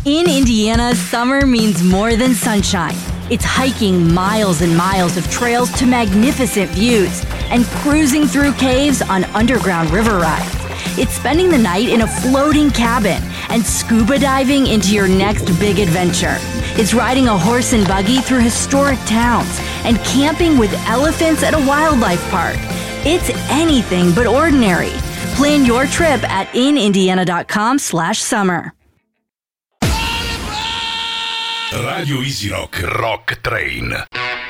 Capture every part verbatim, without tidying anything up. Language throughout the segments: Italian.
In Indiana, summer means more than sunshine. It's hiking miles and miles of trails to magnificent views and cruising through caves on underground river rides. It's spending the night in a floating cabin and scuba diving into your next big adventure. It's riding a horse and buggy through historic towns and camping with elephants at a wildlife park. It's anything but ordinary. Plan your trip at inindiana.com slash summer. Radio Easy Rock Rock Train.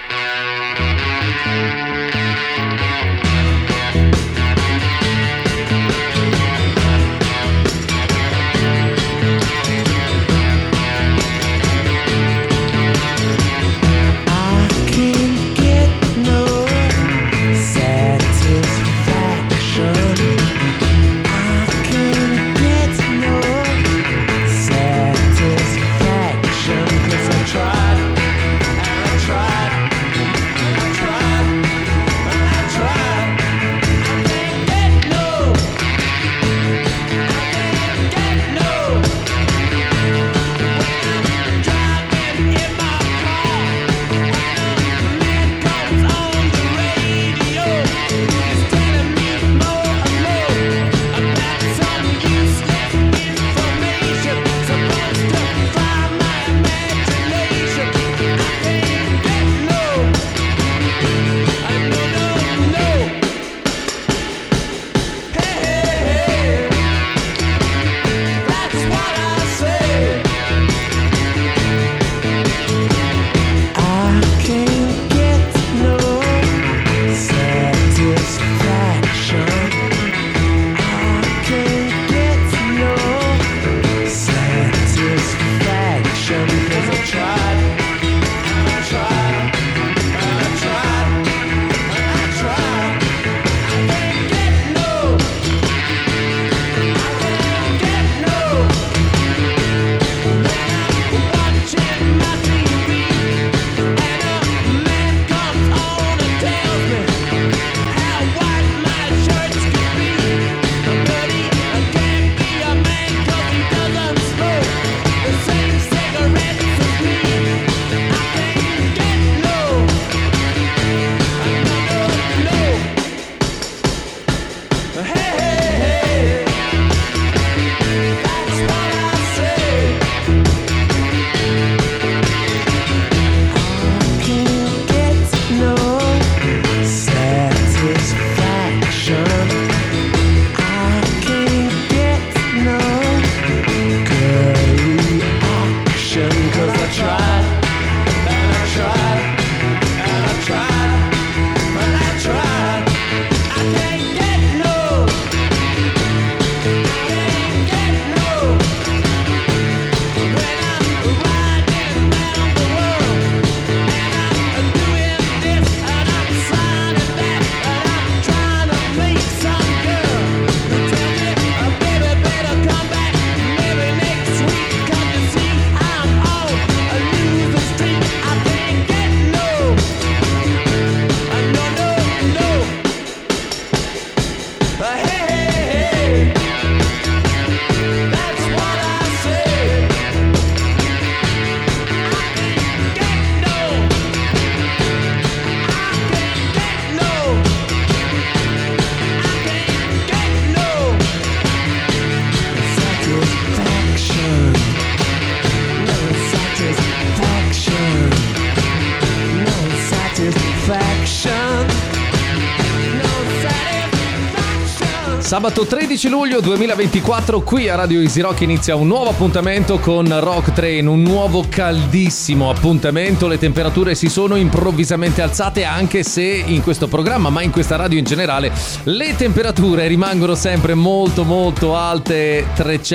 Sabato tredici luglio duemilaventiquattro qui a Radio Easy Rock inizia un nuovo appuntamento con Rock Train, un nuovo caldissimo appuntamento. Le temperature si sono improvvisamente alzate, anche se in questo programma, ma in questa radio in generale, le temperature rimangono sempre molto molto alte.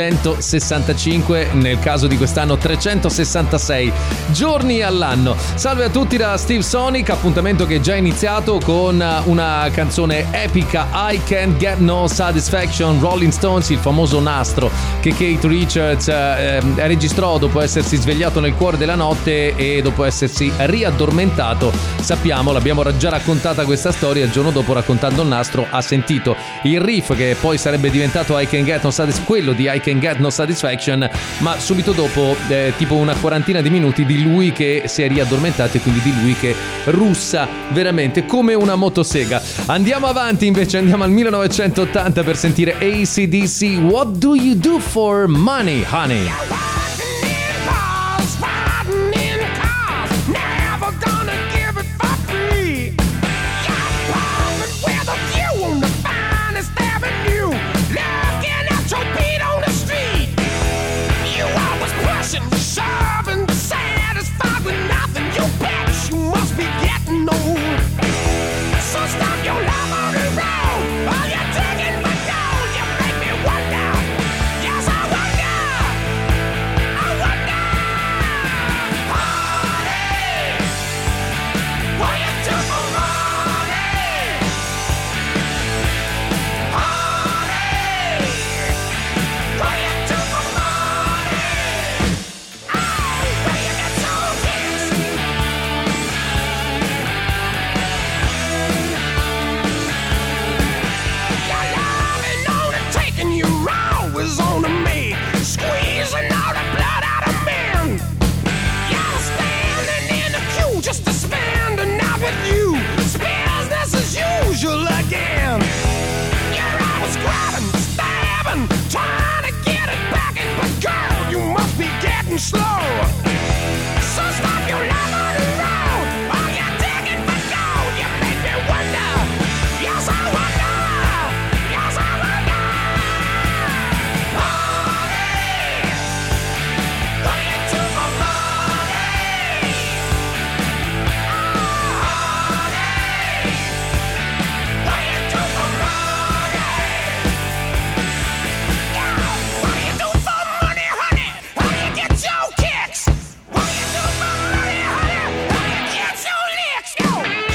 Trecentosessantacinque, nel caso di quest'anno trecentosessantasei giorni all'anno. Salve a tutti da Steve Sonic, appuntamento che è già iniziato con una canzone epica, I Can't Get No Satisfaction. Satisfaction, Rolling Stones, il famoso nastro che Keith Richards eh, registrò dopo essersi svegliato nel cuore della notte e dopo essersi riaddormentato. Sappiamo, l'abbiamo già raccontata questa storia, il giorno dopo raccontando il nastro ha sentito il riff che poi sarebbe diventato I Can Get No Satisfaction, quello di I Can Get No Satisfaction, ma subito dopo eh, tipo una quarantina di minuti di lui che si è riaddormentato e quindi di lui che russa veramente come una motosega. Andiamo avanti invece, andiamo al millenovecentottanta per sentire A C D C, What Do You Do For Money, Honey? Slow. So stop your love on the road. All you're taking for gold. You make me wonder. Yes, I wonder. Yes, I wonder. Money. What do you do for money? Money. What do you do for money? Yeah. What do you do for money, honey? How do you get your kicks? What do you do for money, honey? How do you get your licks? Go!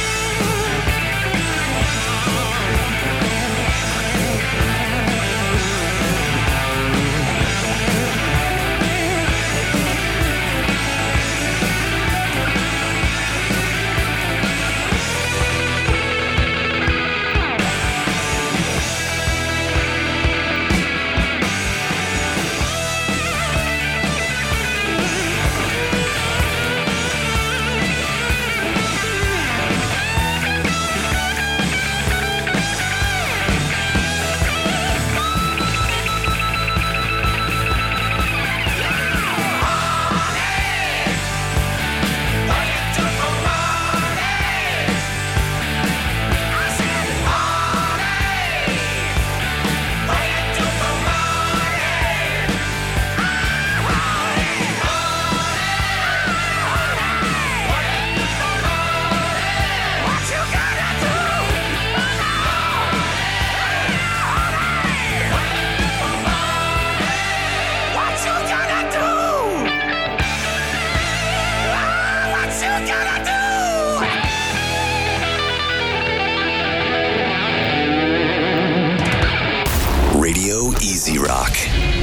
Radio Easy Rock.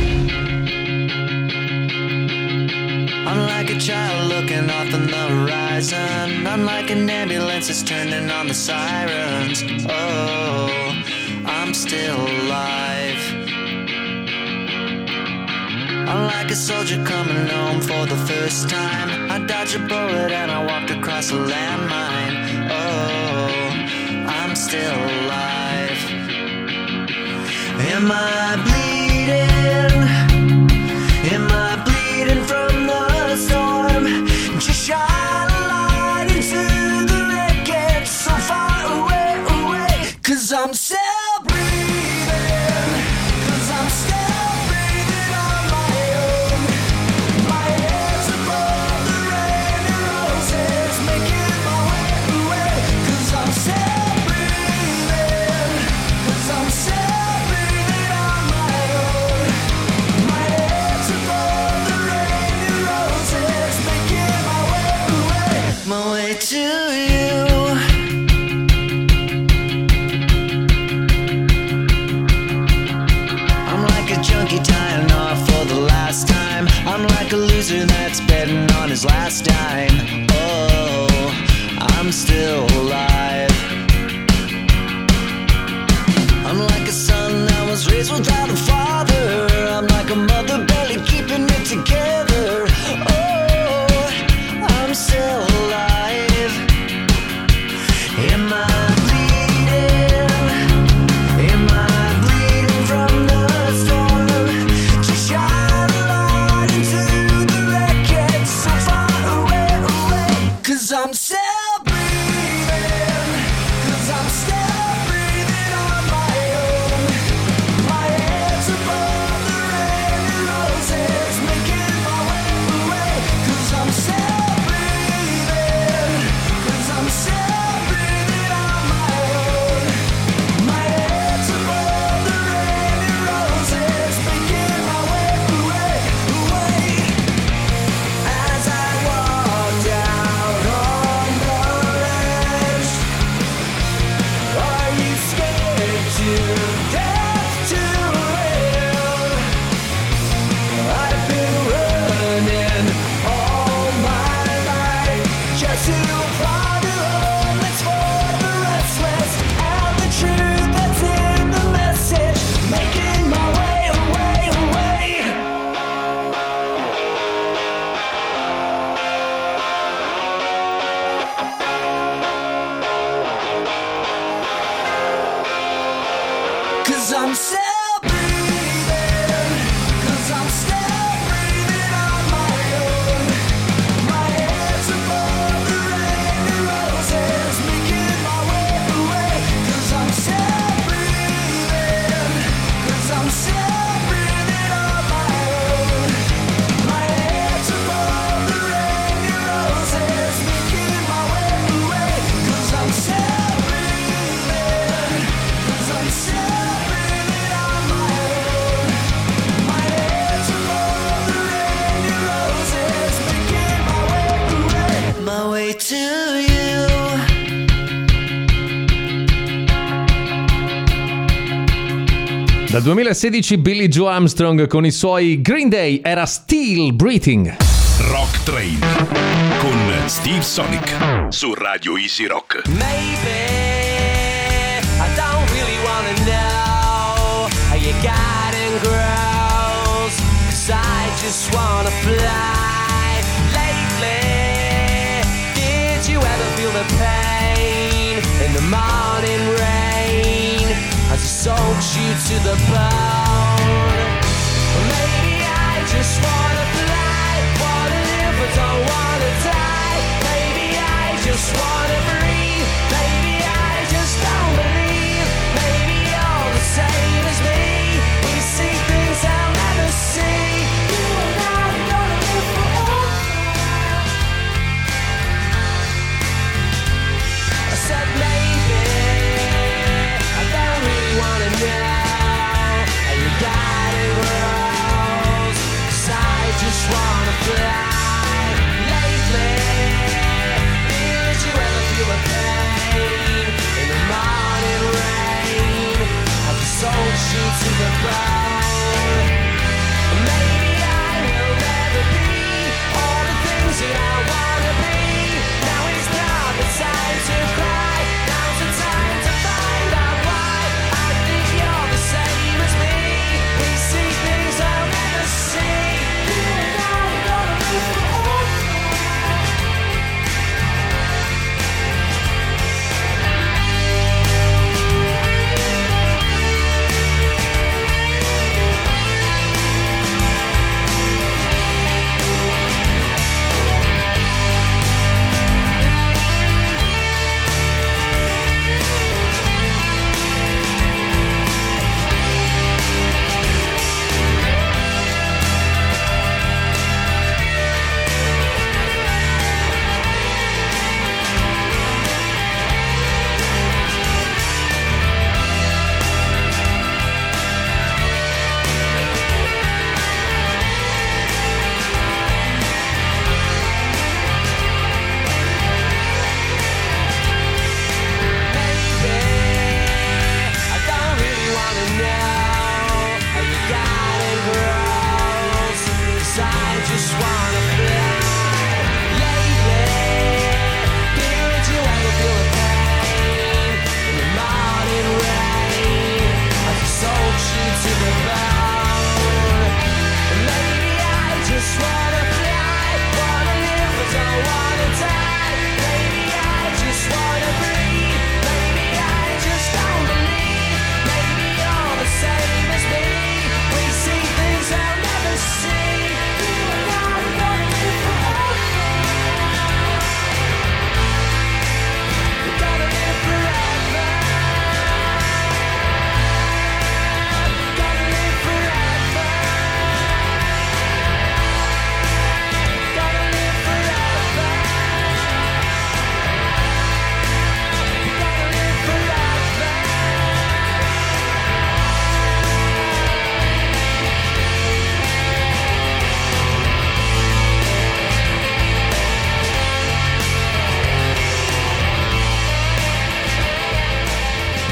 I'm like a child looking off on the horizon. I'm like an ambulance that's turning on the sirens. Oh, I'm still alive. I'm like a soldier coming home for the first time. I dodged a bullet and I walked across a landmine. Oh, I'm still alive. Am I bleeding? Am I bleeding from the storm? Just shine a light into the wreckage so far away, away. Cause I'm still breathing. Cause I'm still breathing on my own. My head's above the rain and roses, making my way away. Cause I'm still breathing. Cause I'm still breathing on my own. My head's above the rain and roses, making my way away. My way to you. loser that's betting on his last dime. Oh, I'm still alive. I'm like a son that was raised without a father. I'm like a mother barely keeping it together. Oh, I'm still alive. Am I bleeding? Am I bleeding from the storm? To shine a light into the wreckage so far away, away. Cause I'm still breathing. Cause I'm still breathing on my own. My head's above the rain and roses, making my way away. Cause I'm still breathing. Cause I'm still breathing on my own. My head's above the rain and roses, making my way away, away. As I walk out on the ledge, are you scared to death to live? I've been running all my life just to find a home that's for the restless, and the truth that's in the message, making my way away, away. Cause I'm still breathing. Cause I'm still breathing on my own. My head's above the rain and roses, making my way away. Cause I'm still breathing. Cause I'm still breathing on my own. My head's above the rain and roses, making my way away. Cause I'm still breathing. Cause I'm still breathing on my own. My head's above the rain and roses, making my way away. My way to you. Dal duemilasedici Billie Joe Armstrong con i suoi Green Day era Still Breathing. Rock Train con Steve Sonic su Radio Easy Rock. Maybe I don't really wanna know how your garden grows, 'cause I just wanna fly. Lately, did you ever feel the pain in the morning rain as it soaks you to the bone? Maybe I just wanna fly, wanna live but don't wanna die. Maybe I just wanna breathe. Maybe I just don't believe. Maybe you're the same as me. We see things I'll never see. You and I are gonna live forever. I said maybe I don't really wanna know how you got it rose. 'Cause I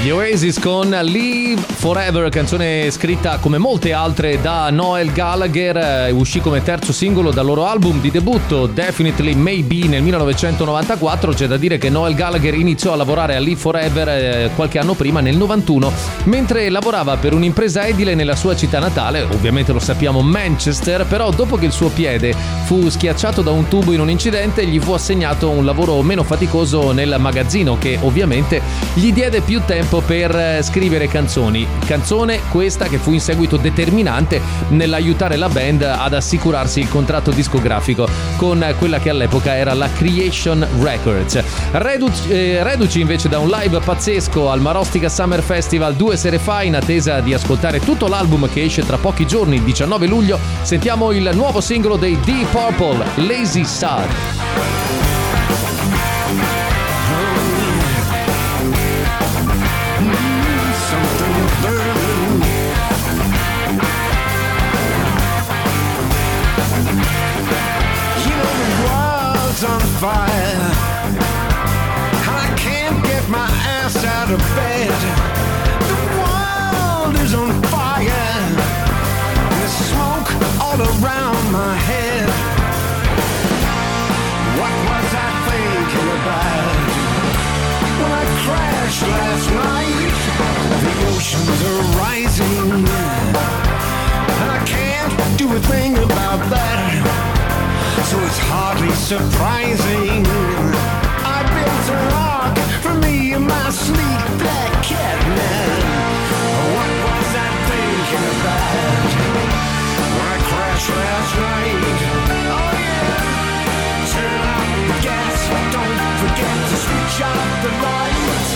Gli Oasis con Live Forever, canzone scritta come molte altre da Noel Gallagher, uscì come terzo singolo dal loro album di debutto Definitely Maybe nel millenovecentonovantaquattro. C'è da dire che Noel Gallagher iniziò a lavorare a Live Forever eh, qualche anno prima, nel novantuno, mentre lavorava per un'impresa edile nella sua città natale, ovviamente lo sappiamo, Manchester. Però dopo che il suo piede fu schiacciato da un tubo in un incidente, gli fu assegnato un lavoro meno faticoso nel magazzino, che ovviamente gli diede più tempo per scrivere canzoni. Canzone questa che fu in seguito determinante nell'aiutare la band ad assicurarsi il contratto discografico con quella che all'epoca era la Creation Records. Reduci, eh, reduci invece da un live pazzesco al Marostica Summer Festival due sere fa, in attesa di ascoltare tutto l'album che esce tra pochi giorni, il diciannove luglio, sentiamo il nuovo singolo dei Deep Purple, Lazy Sad. On fire, I can't get my ass out of bed. The world is on fire. There's smoke all around my head. What was I thinking about when I crashed last night? The oceans are rising, and I can't do a thing about that. So it's hardly surprising I built a rock for me and my sleek black cat man. What was I thinking about when I crashed last night? Oh yeah, turn off the gas, don't forget to switch off the lights.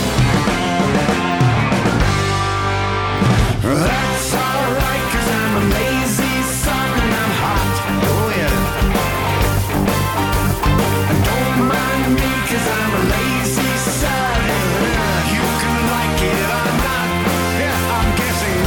That's alright, 'cause I'm a lazy son and I'm hot. Oh yeah. Mind me, 'cause I'm a lazy son. You can like it or not. Yeah, I'm guessing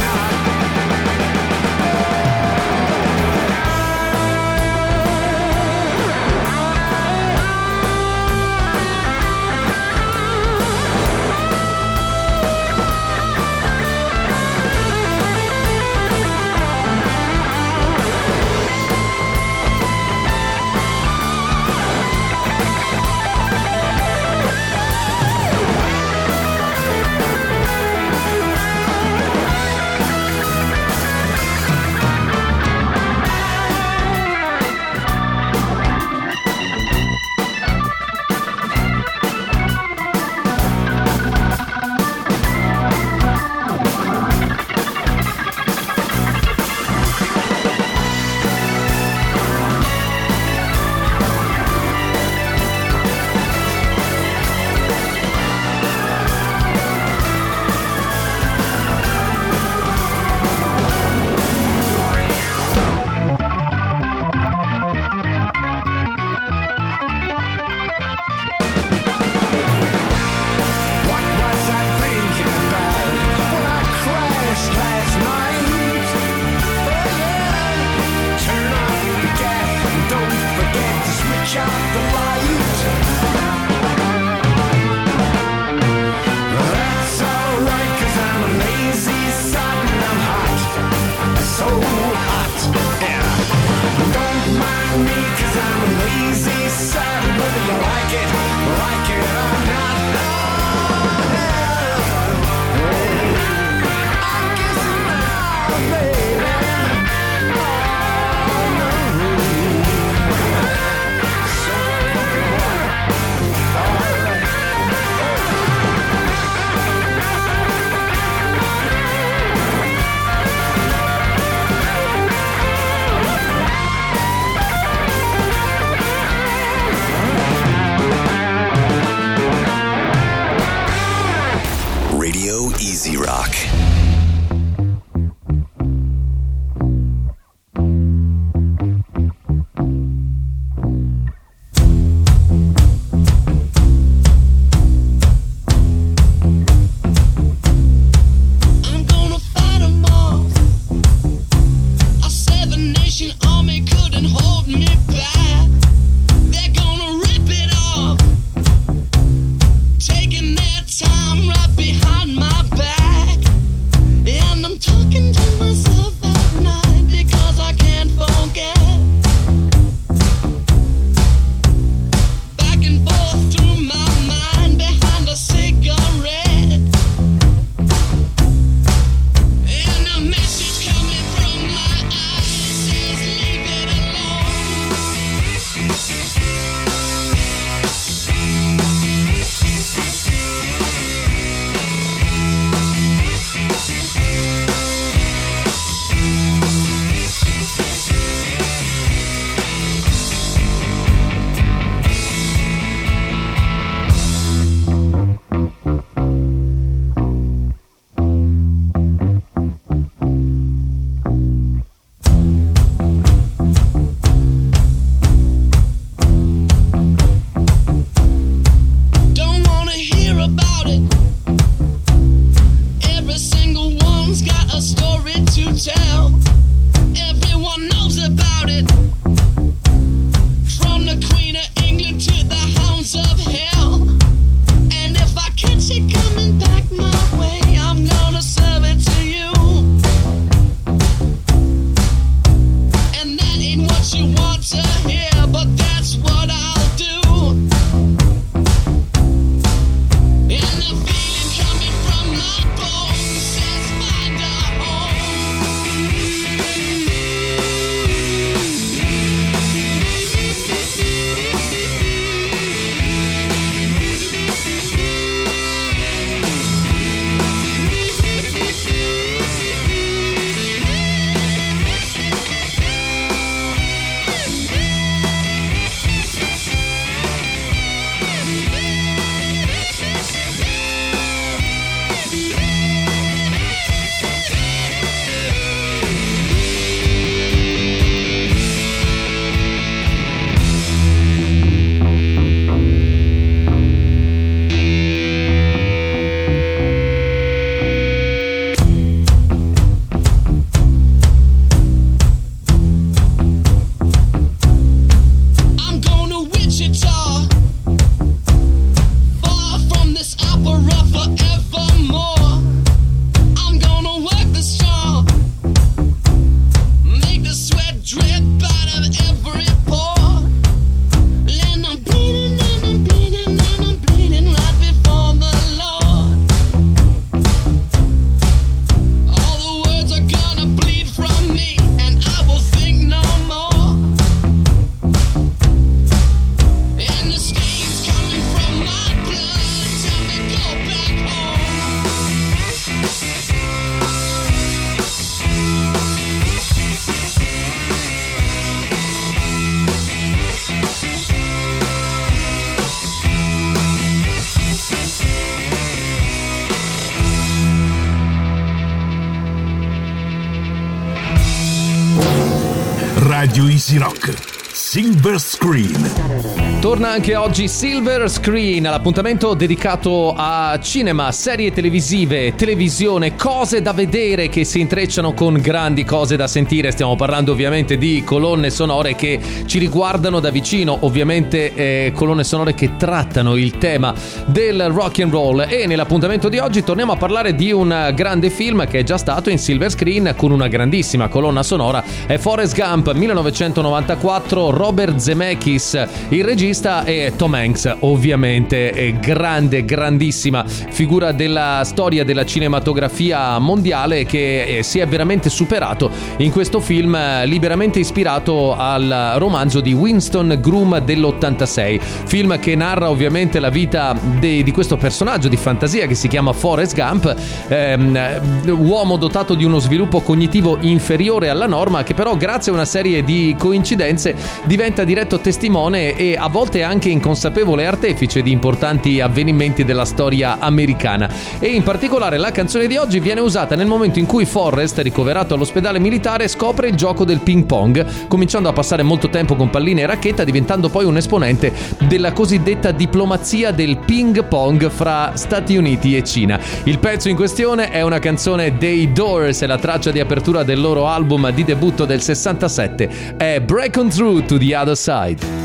Radio Easy Rock, Silver Screen. Torna anche oggi Silver Screen, l'appuntamento dedicato a cinema, serie televisive, televisione, cose da vedere che si intrecciano con grandi cose da sentire. Stiamo parlando ovviamente di colonne sonore che ci riguardano da vicino, ovviamente eh, colonne sonore che trattano il tema del rock and roll. E nell'appuntamento di oggi torniamo a parlare di un grande film che è già stato in Silver Screen con una grandissima colonna sonora. È Forrest Gump, millenovecentonovantaquattro, Robert Zemeckis il regista e Tom Hanks, ovviamente è grande, grandissima figura della storia della cinematografia mondiale, che si è veramente superato in questo film liberamente ispirato al romanzo di Winston Groom dell'ottantasei, film che narra ovviamente la vita de, di questo personaggio di fantasia che si chiama Forrest Gump, ehm, uomo dotato di uno sviluppo cognitivo inferiore alla norma, che però grazie a una serie di coincidenze diventa diretto testimone e a volte anche inconsapevole artefice di importanti avvenimenti della storia americana. E in particolare la canzone di oggi viene usata nel momento in cui Forrest, ricoverato all'ospedale militare, scopre il gioco del ping pong, cominciando a passare molto tempo con palline e racchetta, diventando poi un esponente della cosiddetta diplomazia del ping pong fra Stati Uniti e Cina. Il pezzo in questione è una canzone dei Doors, è la traccia di apertura del loro album di debutto del sessantasette, è Break On Through to the Other Side.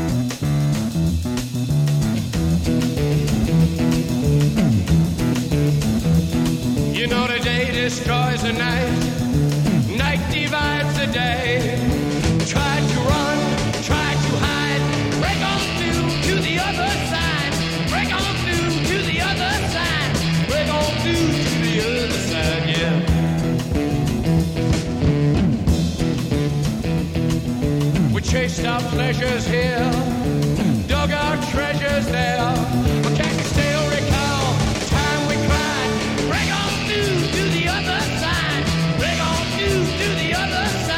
You know the day destroys the night, night divides the day. Try to run, try to hide, break on through to the other side, break on through to the other side, break on through to the other side, yeah. We chased our pleasures here, dug our treasures there, but can you still recall the time we cried? Break on through to the other side, break on through to the other side.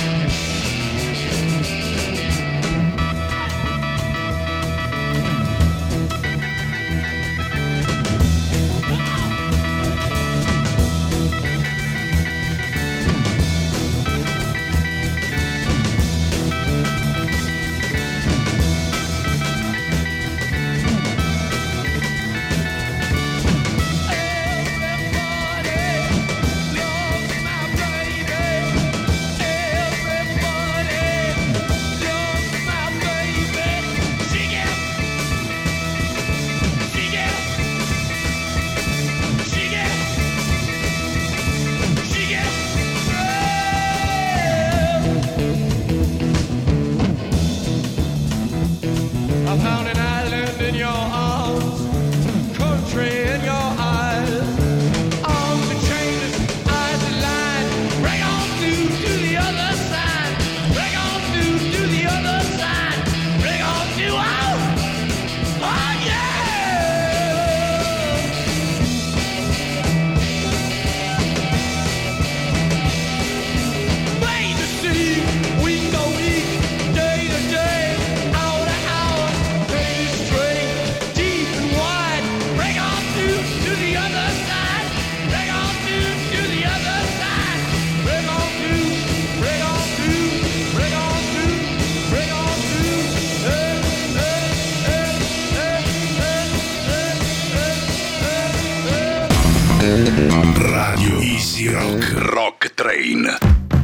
I found an island in your arms, country in your eyes, arms and chains, eyes and lines. Break on through to the other side, break on through to the other side, break on through, oh, oh yeah! Bay to sea, we go east, day to day, hour to hour, day to string, deep and wide. Break on through to the other side, break on through to the other side, break on through, break on through, break on through, break on through. Hey, hey, hey, hey, hey, hey, hey, hey. Radio Easy Rock, Rock Train.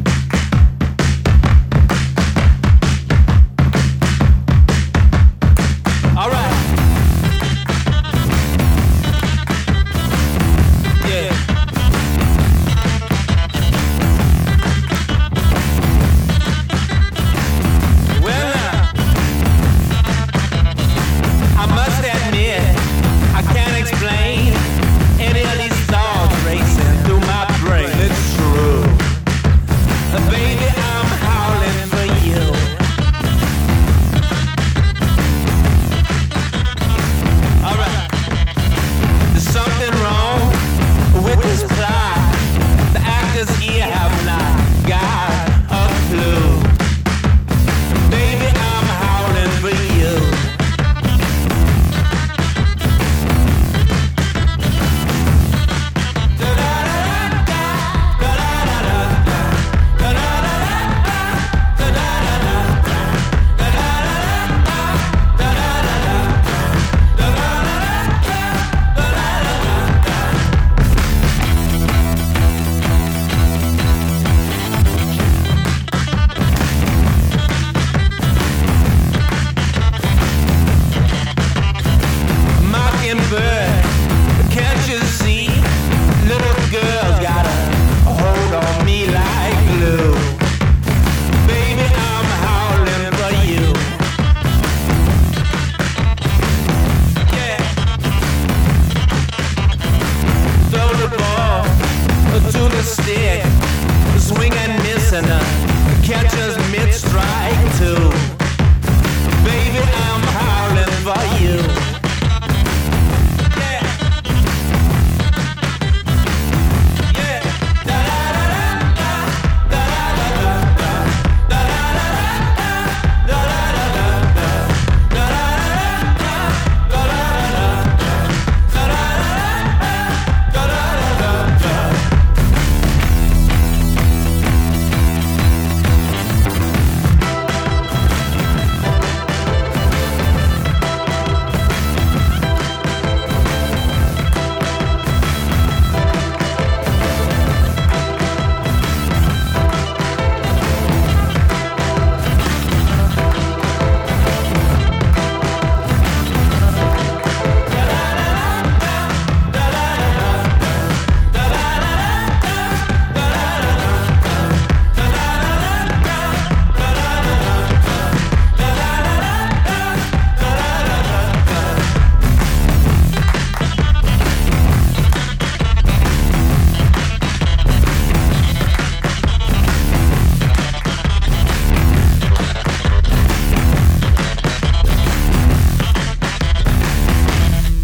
All right. Yeah. Well, now, I must admit, I can't explain any of these thoughts racing through my brain. It's true.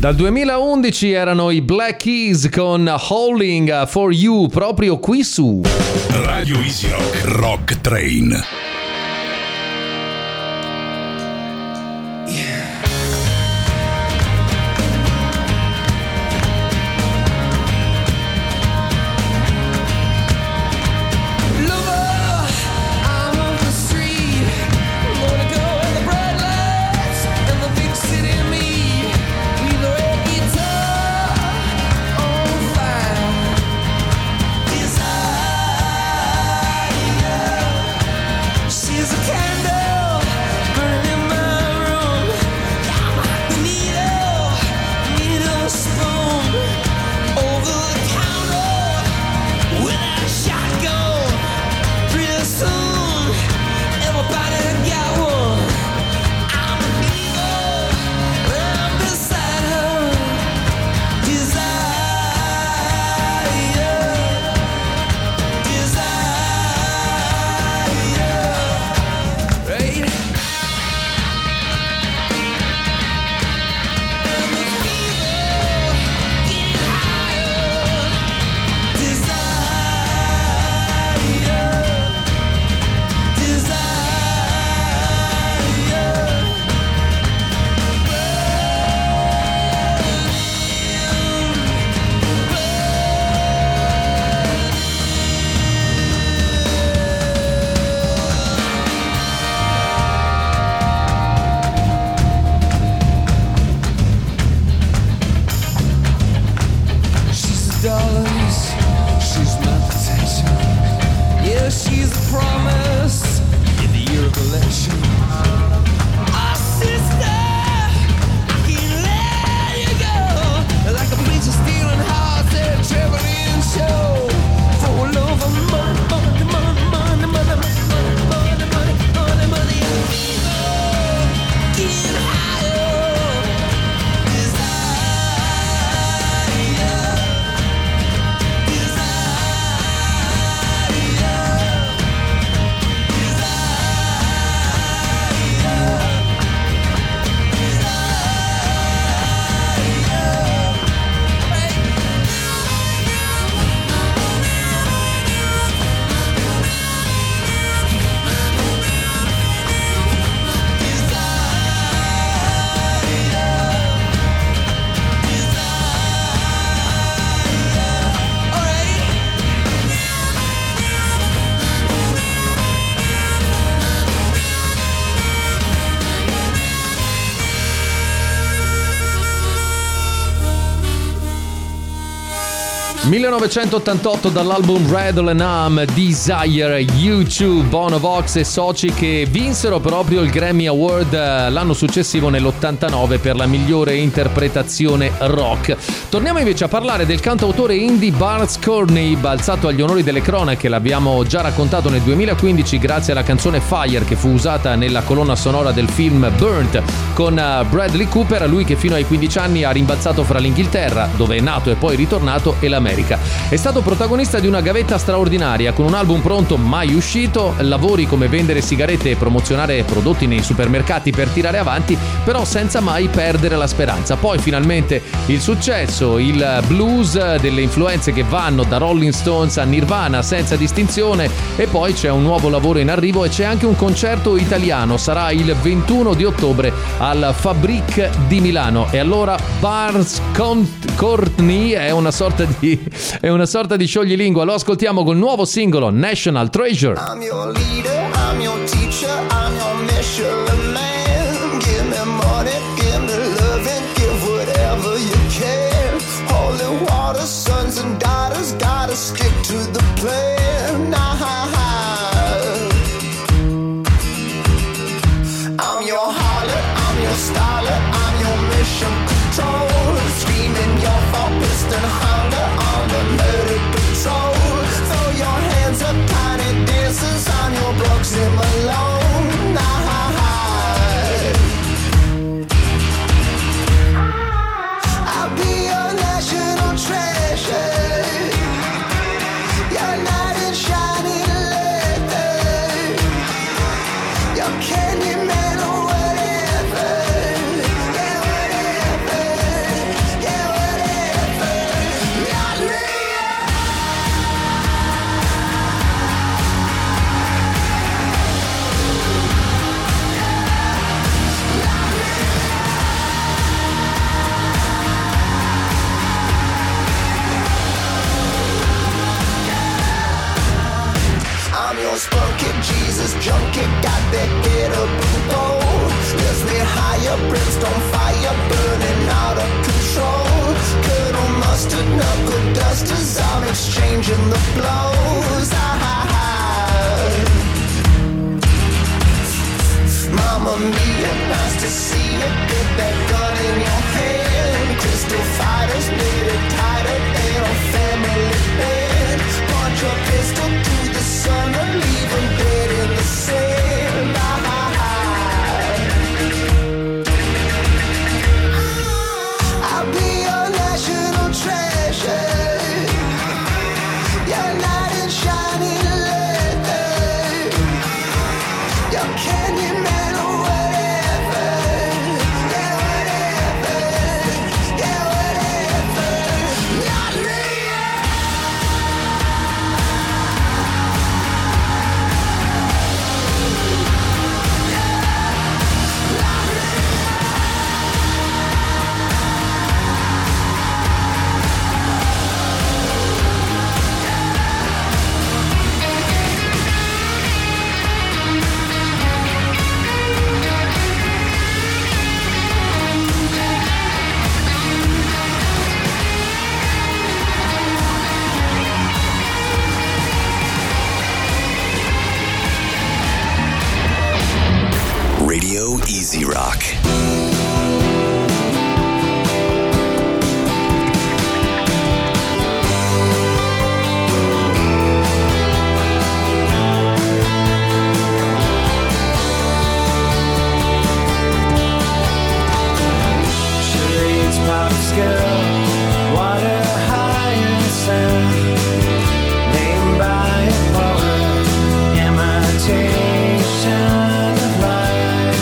Dal duemilaundici erano i Black Keys con Howling for You, proprio qui su Radio Easy Rock Rock Train. millenovecentottantotto dall'album Rattle and Hum, Desire, U due, Bono Vox e soci che vinsero proprio il Grammy Award l'anno successivo nell'ottantanove per la migliore interpretazione rock. Torniamo invece a parlare del cantautore indie Barnes Courtney, balzato agli onori delle cronache. L'abbiamo già raccontato nel duemilaquindici grazie alla canzone Fire che fu usata nella colonna sonora del film Burnt con Bradley Cooper, lui che fino ai quindici anni ha rimbalzato fra l'Inghilterra, dove è nato e poi ritornato, e l'America. È stato protagonista di una gavetta straordinaria con un album pronto mai uscito, lavori come vendere sigarette e promozionare prodotti nei supermercati per tirare avanti, però senza mai perdere la speranza. Poi finalmente il successo, il blues, delle influenze che vanno da Rolling Stones a Nirvana senza distinzione, e poi c'è un nuovo lavoro in arrivo e c'è anche un concerto italiano, sarà il ventuno di ottobre al Fabric di Milano. E allora Barnes Courtney è una sorta di è una sorta di scioglilingua, lo ascoltiamo col nuovo singolo National Treasure. I'm your leader, I'm your teacher, I'm your Michelin man. Give me money, give me love, and give whatever you can. Holy water, sons and daughters, gotta stick to the plan. I'm your harlot, I'm your starlet, I'm your mission control. Screaming your four piston hunger on the murder patrol. Throw your hands up, tiny dancers on your blocks in Malone. I'll be your national treasure. Your knight in shining leather. Your candy man or whatever. Yeah, whatever. fire, brimstone fire, burning out of control. Colonel Mustard, knuckle dusters, I'm exchanging the blows. Mamma mia, nice to see you. Get that gun in your hand. Crystal fighters, made it tighter than a family band. Punch a pistol to the sun and leave 'em dead in the sand. I'll be your national treasure. Your knight in shining leather. Your Candyman or whatever. Yeah, whatever. Yeah, whatever. Not me. Radio Easy Rock. Charades, pop skill, water hyacinth, named by a poet, imitation of life.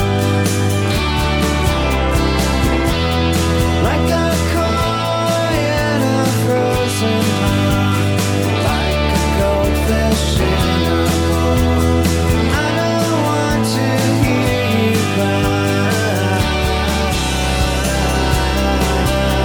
Like a koi in a frozen pond, like a goldfish in a bowl. I don't want to hear you cry.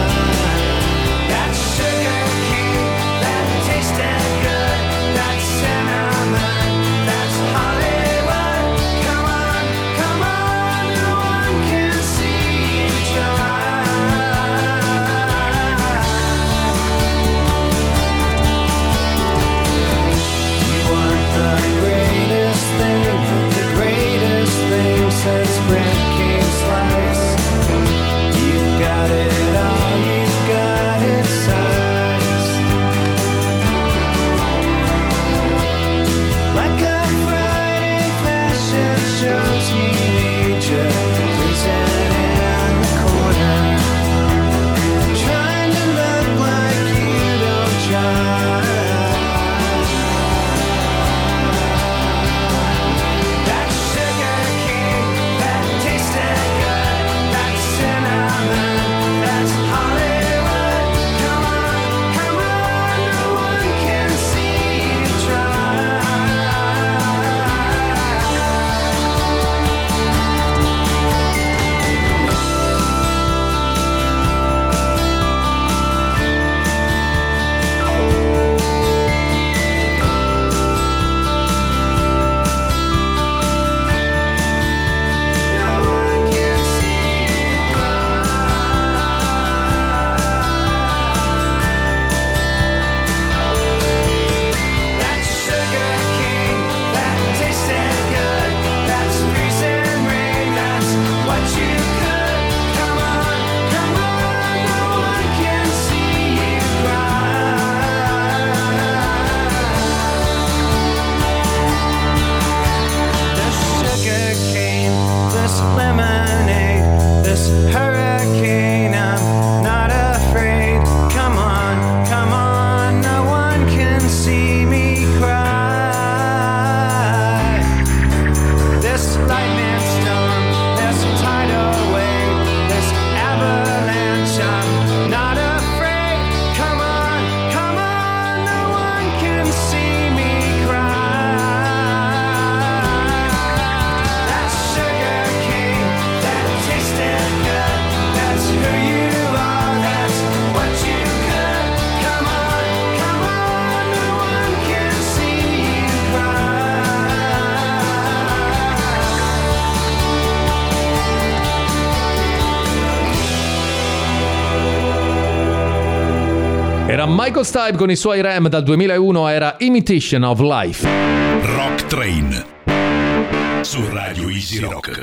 Era Michael Stipe con i suoi Ram, dal duemilauno era Imitation of Life. Rock Train su Radio Easy Rock.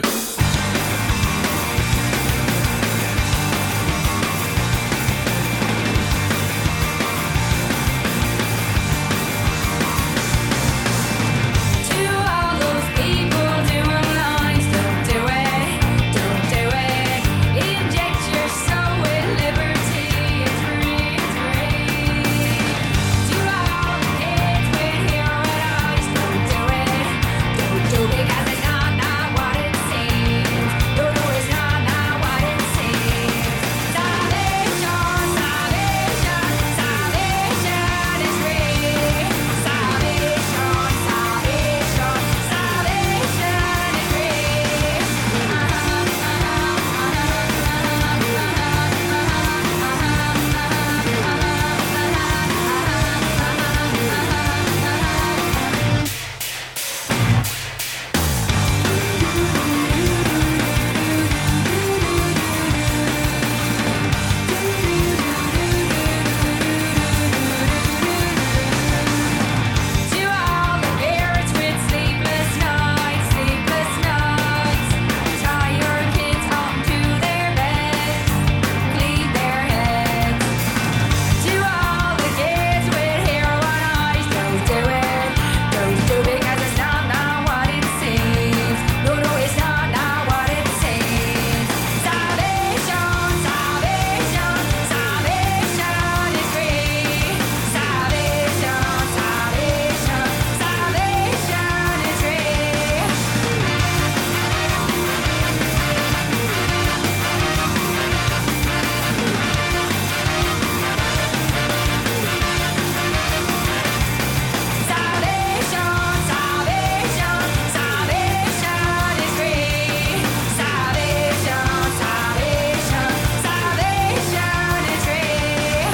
Because it's not, not what it seems. No, no, it's not, not what it seems. Salvation, salvation, salvation is free. Salvation, salvation, salvation is free. To all the parents with sleepless nights, sleepless nights, tie your kids home to their beds, clean their heads. To all the kids with hairline eyes, don't do it, don't do it, 'cause it's not, not what it seems. No, no, it's not, not what it seems. Salvation, salvation, salvation is free. Salvation, salvation, salvation is free. Salvation, salvation, salvation is free. Salvation, salvation, salvation is free.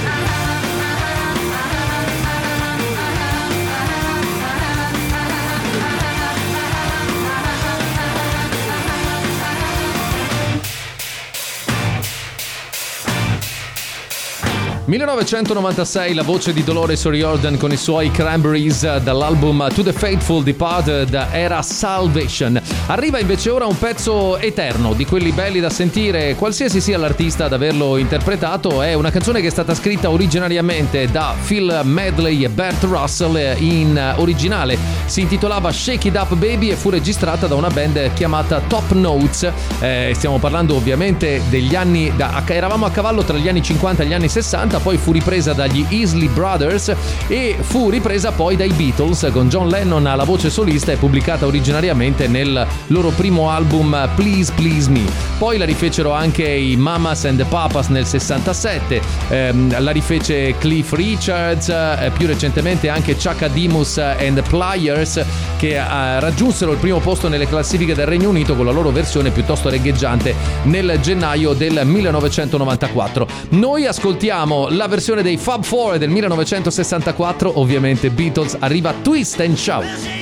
millenovecentonovantasei, la voce di Dolores O'Riordan con i suoi Cranberries, dall'album To the Faithful Departed era Salvation. Arriva invece ora un pezzo eterno, di quelli belli da sentire qualsiasi sia l'artista ad averlo interpretato. È una canzone che è stata scritta originariamente da Phil Medley e Bert Russell in originale. Si intitolava Shake It Up Baby e fu registrata da una band chiamata Top Notes. Eh, stiamo parlando ovviamente degli anni da, eravamo a cavallo tra gli anni cinquanta e gli anni sessanta. Poi fu ripresa dagli Isley Brothers e fu ripresa poi dai Beatles con John Lennon alla voce solista e pubblicata originariamente nel loro primo album Please Please Me. Poi la rifecero anche i Mamas and the Papas nel sessantasette, ehm, la rifece Cliff Richards, eh, più recentemente anche Chaka Demus and the Pliers, che eh, raggiunsero il primo posto nelle classifiche del Regno Unito con la loro versione piuttosto regheggiante nel gennaio del millenovecentonovantaquattro. Noi ascoltiamo la versione dei Fab Four del millenovecentosessantaquattro, ovviamente Beatles. Arriva Twist and Shout.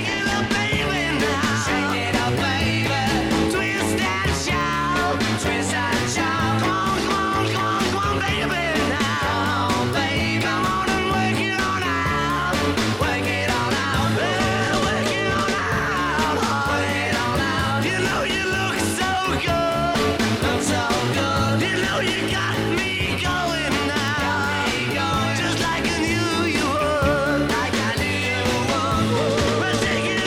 Just like I knew you would, like I knew you would.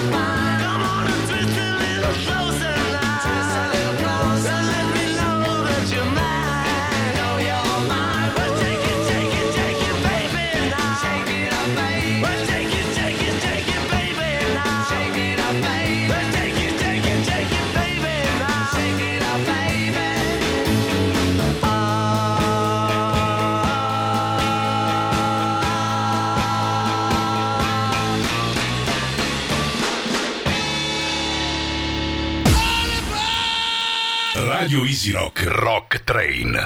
Radio Easy Rock Rock Train.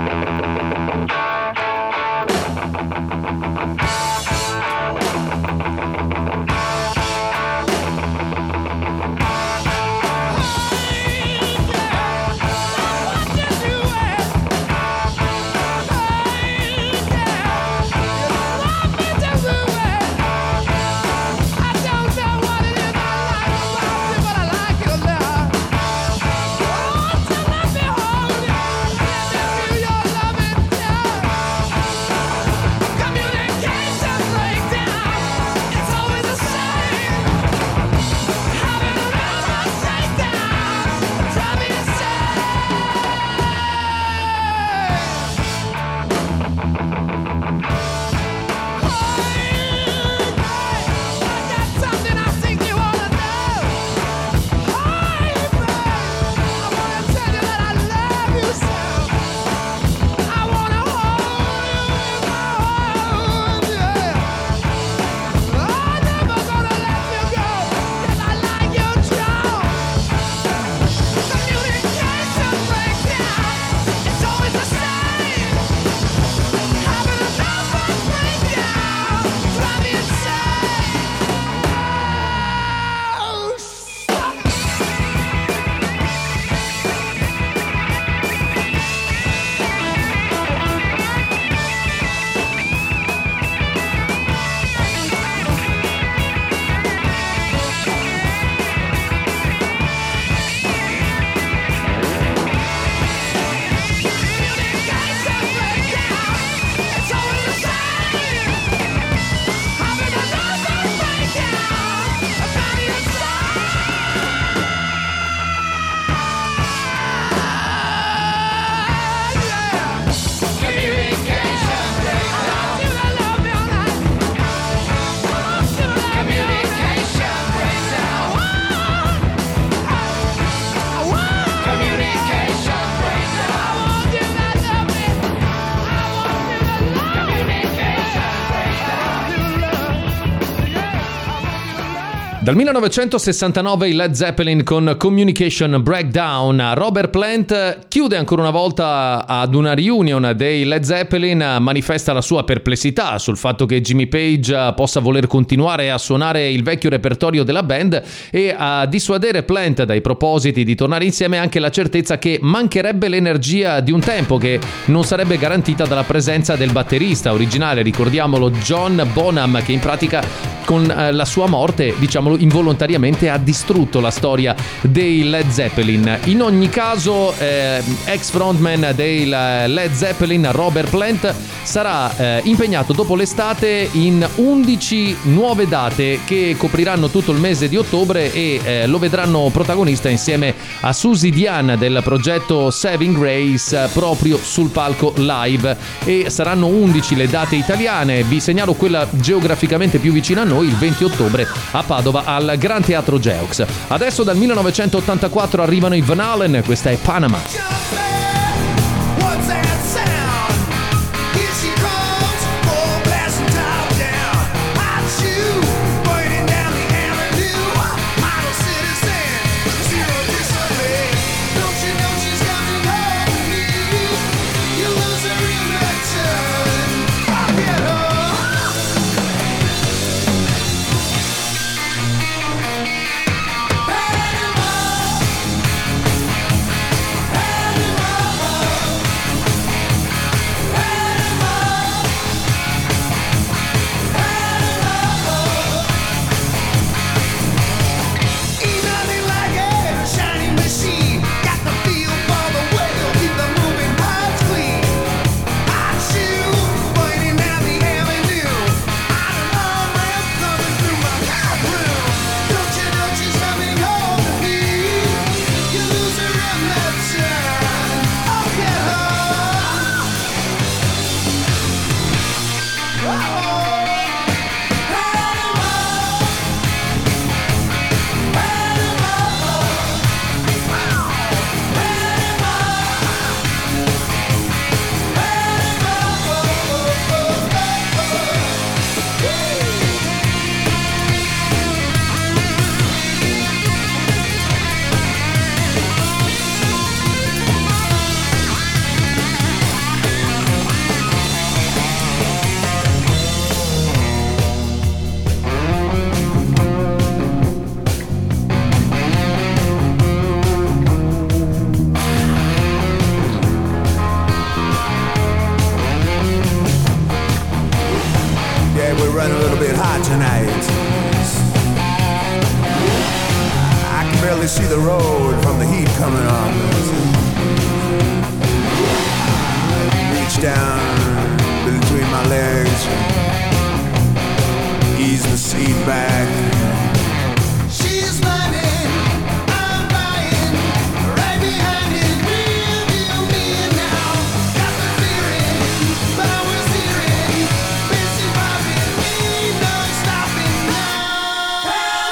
Dal millenovecentosessantanove i Led Zeppelin con Communication Breakdown. Robert Plant chiude ancora una volta ad una reunion dei Led Zeppelin, manifesta la sua perplessità sul fatto che Jimmy Page possa voler continuare a suonare il vecchio repertorio della band, e a dissuadere Plant dai propositi di tornare insieme anche la certezza che mancherebbe l'energia di un tempo, che non sarebbe garantita dalla presenza del batterista originale, ricordiamolo, John Bonham, che in pratica con la sua morte, diciamolo, involontariamente ha distrutto la storia dei Led Zeppelin. In ogni caso, eh, ex frontman dei Led Zeppelin Robert Plant sarà eh, impegnato dopo l'estate in undici nuove date che copriranno tutto il mese di ottobre, e eh, lo vedranno protagonista insieme a Susie Diane del progetto Saving Grace proprio sul palco live. E saranno undici le date italiane. Vi segnalo quella geograficamente più vicina a noi, il venti ottobre a Padova al Gran Teatro Geox. Adesso dal millenovecentottantaquattro arrivano i Van Halen, questa è Panama. What's that sound? Here she comes, full blast and top down. Hot shoe, burning down the avenue. Model citizen, zero display. Don't you know she's coming home to me? You lose her erection. I'll get her. Panama, Panama. barely see the road from the heat coming up. Reach down between my legs, ease the seat back. She's running, I'm buying, right behind it, real deal me now. Got the feeling, power steering, busy bobbing, ain't no stopping now.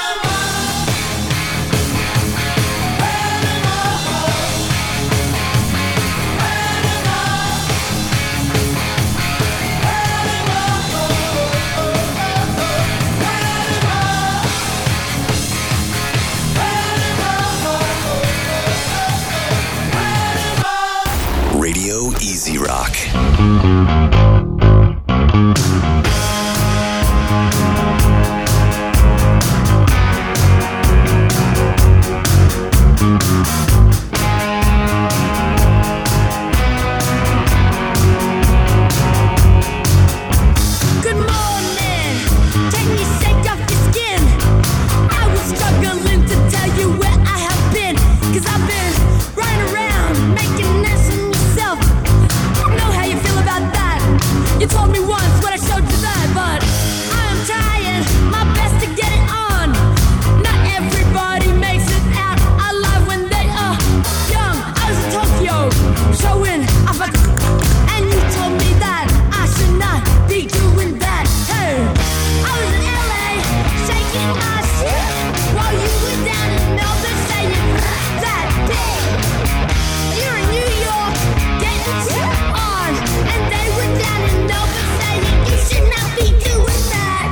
Radio Easy Rock. Good morning. Can you shake off your skin? I was struggling to tell you where I have been. Cause I've been running around making this of myself. I don't know how you feel about that. You told me once when I showed you that, but I am trying my best to get it on. Not everybody makes it out alive when they are young. I was in Tokyo showing off a and you told me that I should not be doing that. Hey, I was in L A shaking my shit while you were down in Melbourne saying that day. You're in New York getting shit on, and they were down in Melbourne saying you should not be doing that.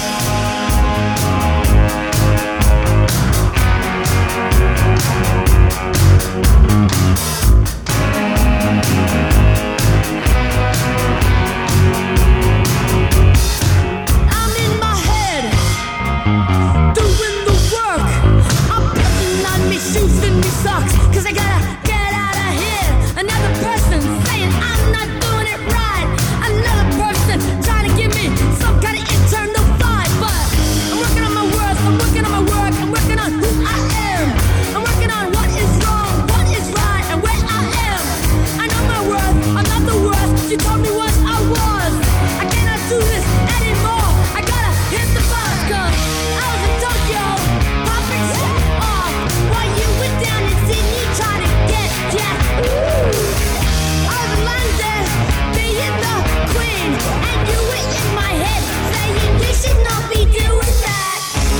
I'm in my head, doing the work. I'm putting on me shoes and me socks, cause I gotta get out of here. Another person saying I'm not doing it right. Another person trying to give me some kind of internal vibe. But I'm working on my worth, I'm working on my work, I'm working on who I am. I'm working on what is wrong, what is right, and where I am. I know my worth, I'm not the worst. You told me once I was. I cannot do this anymore. I gotta hit the bus, cause I was in Tokyo, popping shit off while you were down in Sydney trying to get jacked. I was in London, being the queen, and you were in my head saying you should not be doing that.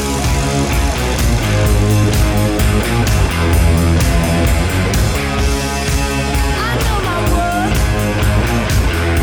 I know my worth.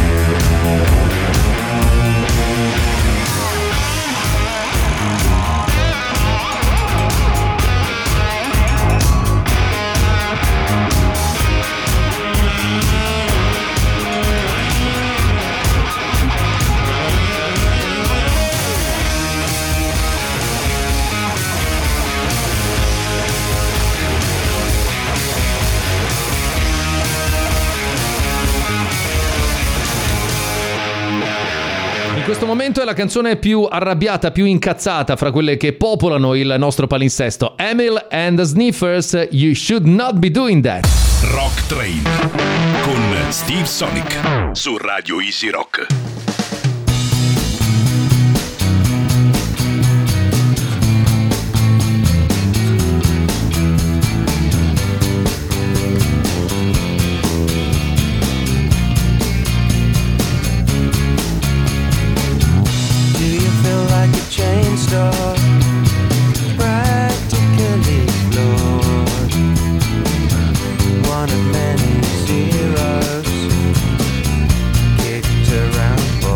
In questo momento è la canzone più arrabbiata, più incazzata fra quelle che popolano il nostro palinsesto. Emil and the Sniffers, You Should Not Be Doing That. Rock Train con Steve Sonic su Radio Easy Rock. Do you feel like a chain store? Practically floored. One of many zeros kicked around for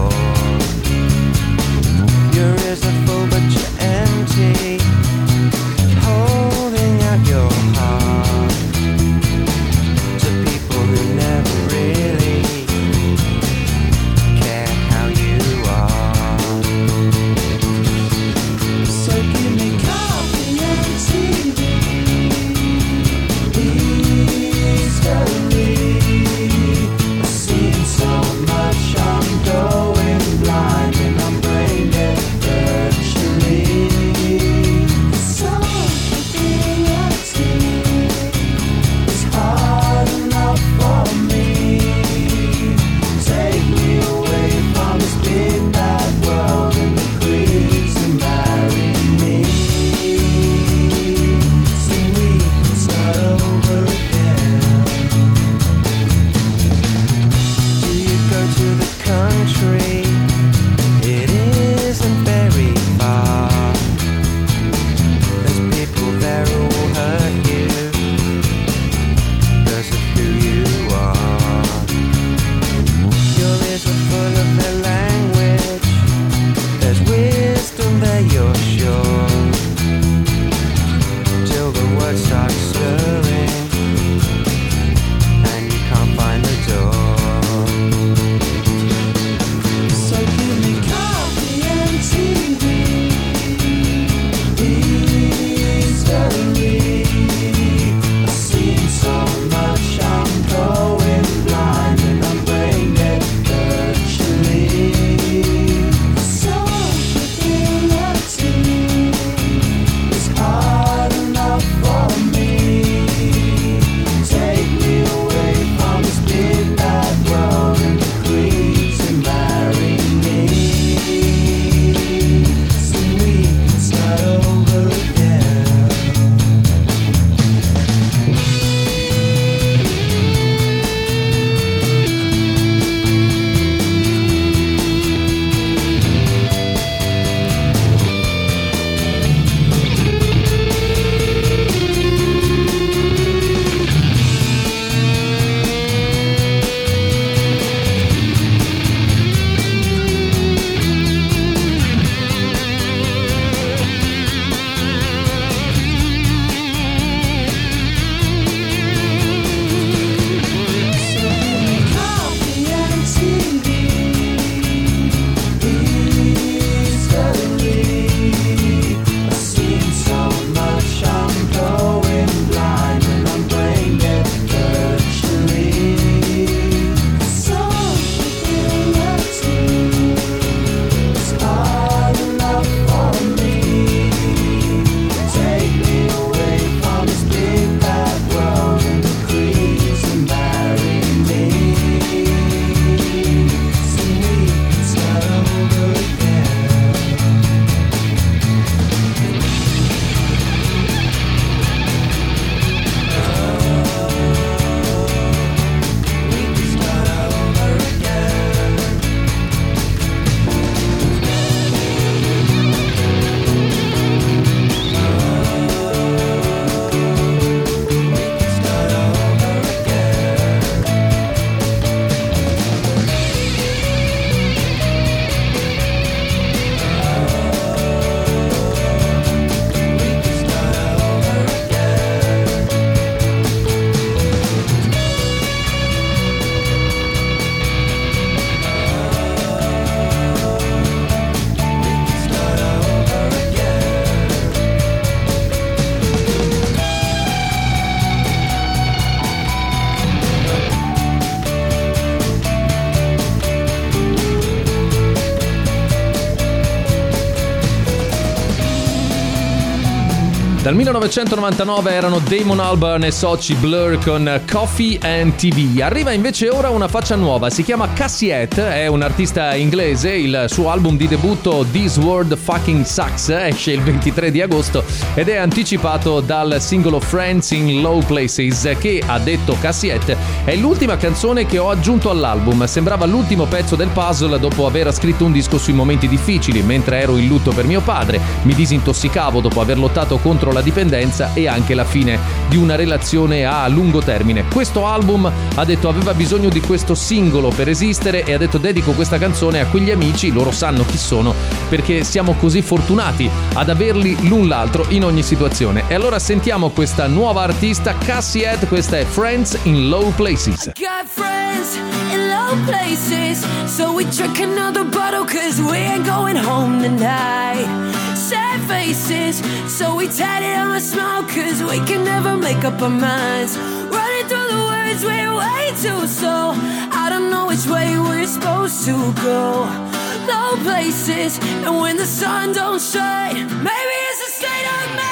Dal millenovecentonovantanove erano Damon Albarn e soci Blur con Coffee and T V. Arriva invece ora una faccia nuova, si chiama Cassiette, è un artista inglese, il suo album di debutto This World Fucking Sucks esce il ventitré di agosto ed è anticipato dal singolo Friends in Low Places che, ha detto Cassiette, è l'ultima canzone che ho aggiunto all'album. Sembrava l'ultimo pezzo del puzzle dopo aver scritto un disco sui momenti difficili, mentre ero in lutto per mio padre, mi disintossicavo dopo aver lottato contro la dipendenza e anche la fine di una relazione a lungo termine. Questo album, ha detto, aveva bisogno di questo singolo per esistere e ha detto dedico questa canzone a quegli amici, loro sanno chi sono, perché siamo così fortunati ad averli l'un l'altro in ogni situazione. E allora sentiamo questa nuova artista Cassiette, questa è Friends in Low Places. Got friends in low places, so we drink another bottle cause we ain't going home tonight. Sad faces, so we tied it on a smile cause we can never make up our minds. Running through the words, we're way too slow. I don't know which way we're supposed to go. Low places, and when the sun don't shine, maybe it's a state of mind.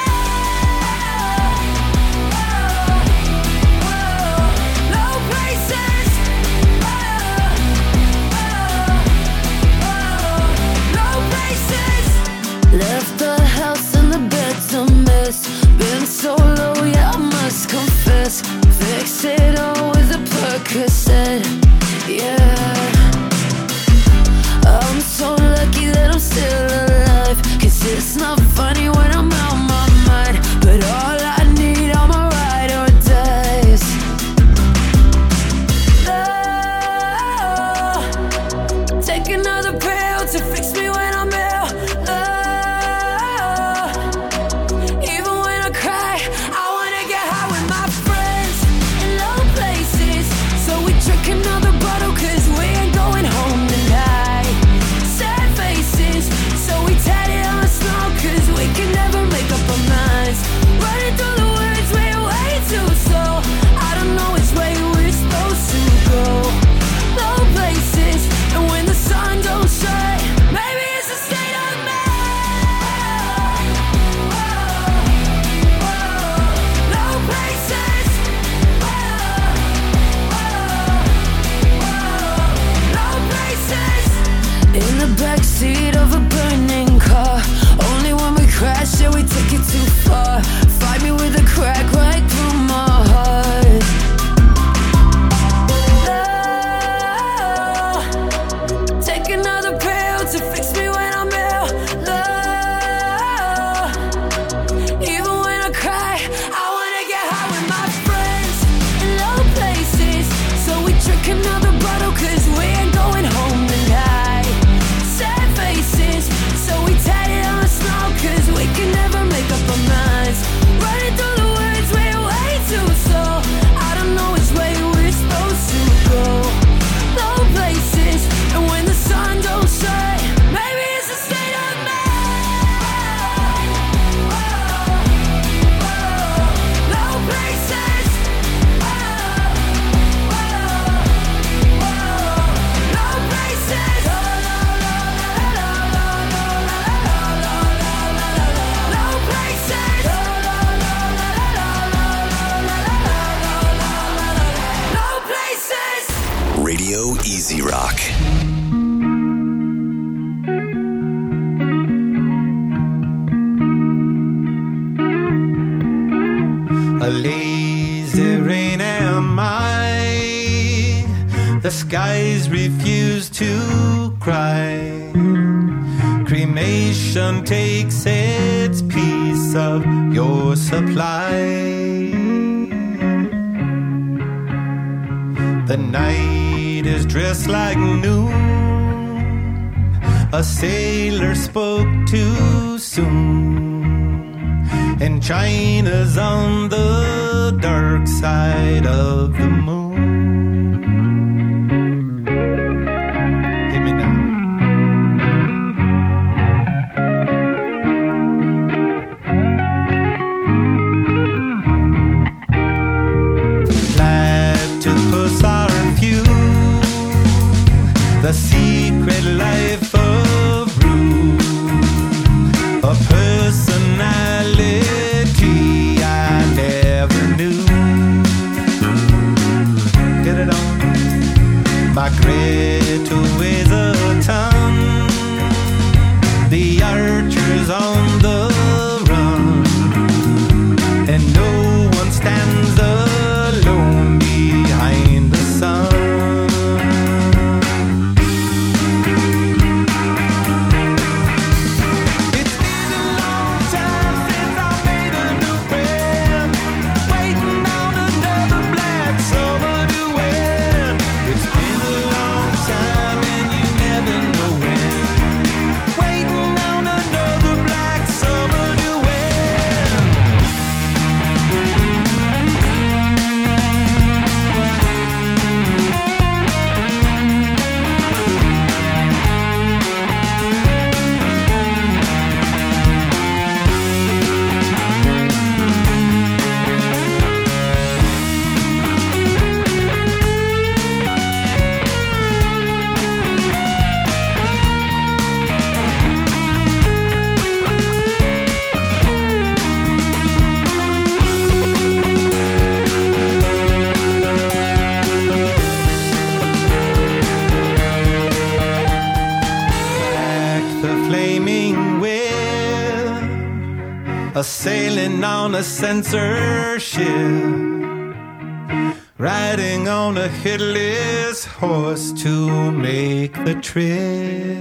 Left the house and the bed's a mess. Been so low, yeah, I must confess. Fix it all with a Percocet, yeah. I'm so lucky that I'm still alive, cause it's not funny when I'm out my mind. But all I need are my ride or dies. Oh, take another pill to fix me when I'm ill. Oh, even when I cry, I wanna get high with my friends in low places. So we drink another bottle cause we ain't going home tonight. Sad faces, so we tied it on a smile cause we can never make up our minds. Running through the words, we're way too slow. I don't know which way we're supposed to go. Low places, and when the sun don't shine, maybe it's a state of mind. Low places, low places. In the backseat of a burning car, only when we crash, yeah, we take it too far. Fight me with a crack right through my heart. Oh, take another pill to fix me when I'm ill. Oh, even when I cry, I wanna get high with my friends in low places. So we drink another bottle cause we ain't going home tonight. Sad faces, so we tied it on a smile cause we can never make up our minds. Running through the words, we're way too slow. I don't know which way we're supposed to go. Low places, and when the sun don't shine, maybe it's a state of mind. Low places, low places, low places, low places. Radio Easy Rock. A lazy rain am I. The skies refuse to cry. Cremation takes its piece of your supply. The night is dressed like noon. A sailor spoke too soon, and China's on the dark side of the moon. Hit me now. Platypus are few, the secret life of Rue, a personality a sailing on a censorship, riding on a headless horse to make the trip.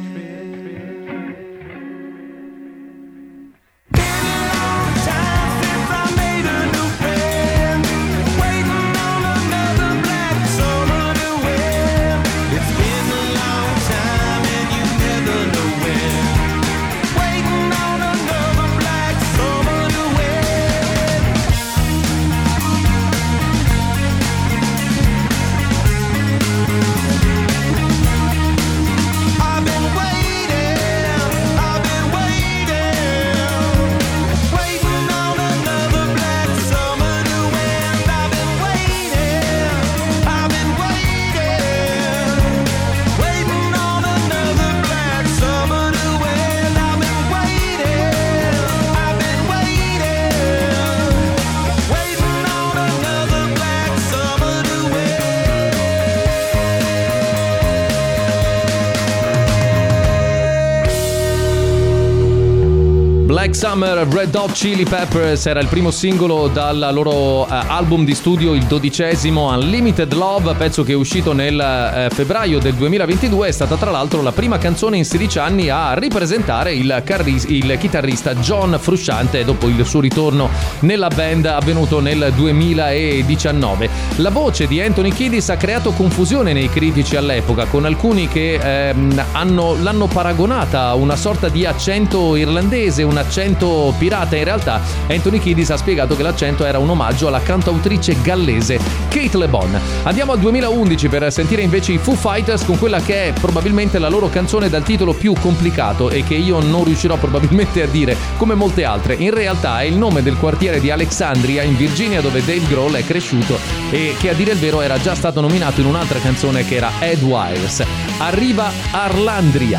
Black Summer, Red Hot Chili Peppers era il primo singolo dal loro uh, album di studio, il dodicesimo, Unlimited Love, pezzo che è uscito nel uh, febbraio del duemilaventidue. È stata tra l'altro la prima canzone in sedici anni a ripresentare il, carris- il chitarrista John Frusciante dopo il suo ritorno nella band avvenuto nel duemiladiciannove. La voce di Anthony Kiedis ha creato confusione nei critici all'epoca, con alcuni che ehm, hanno, l'hanno paragonata a una sorta di accento irlandese, un accento pirata. In realtà Anthony Kiedis ha spiegato che l'accento era un omaggio alla cantautrice gallese Kate Le Bon. Andiamo al duemilaundici per sentire invece i Foo Fighters con quella che è probabilmente la loro canzone dal titolo più complicato e che io non riuscirò probabilmente a dire come molte altre. In realtà è il nome del quartiere di Alexandria in Virginia, dove Dave Grohl è cresciuto e che a dire il vero era già stato nominato in un'altra canzone che era Ed Wires. Arriva Arlandria.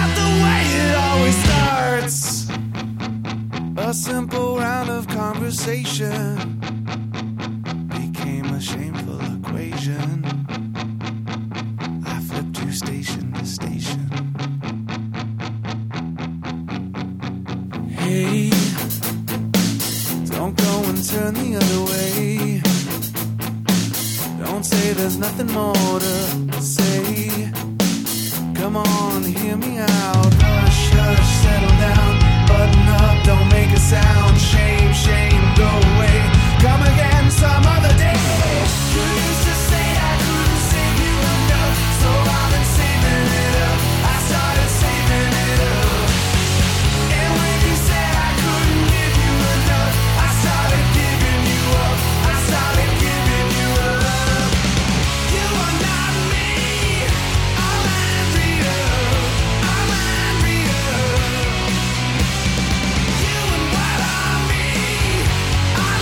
A simple round of conversation became a shameful equation. I flipped you station to station. Hey, don't go and turn the other way. Don't say there's nothing more to say. Come on, hear me out. Hush, hush, settle down. Button up, don't make a sound. Shame, shame, go away. Come again some other day. You used to say I couldn't save you enough, so I've been saving it up. I started saving it up. And when you said I couldn't give you enough, I started giving you up. I started giving you up. You are not me. I'm Andrea. I'm Andrea. You and what I mean, I'm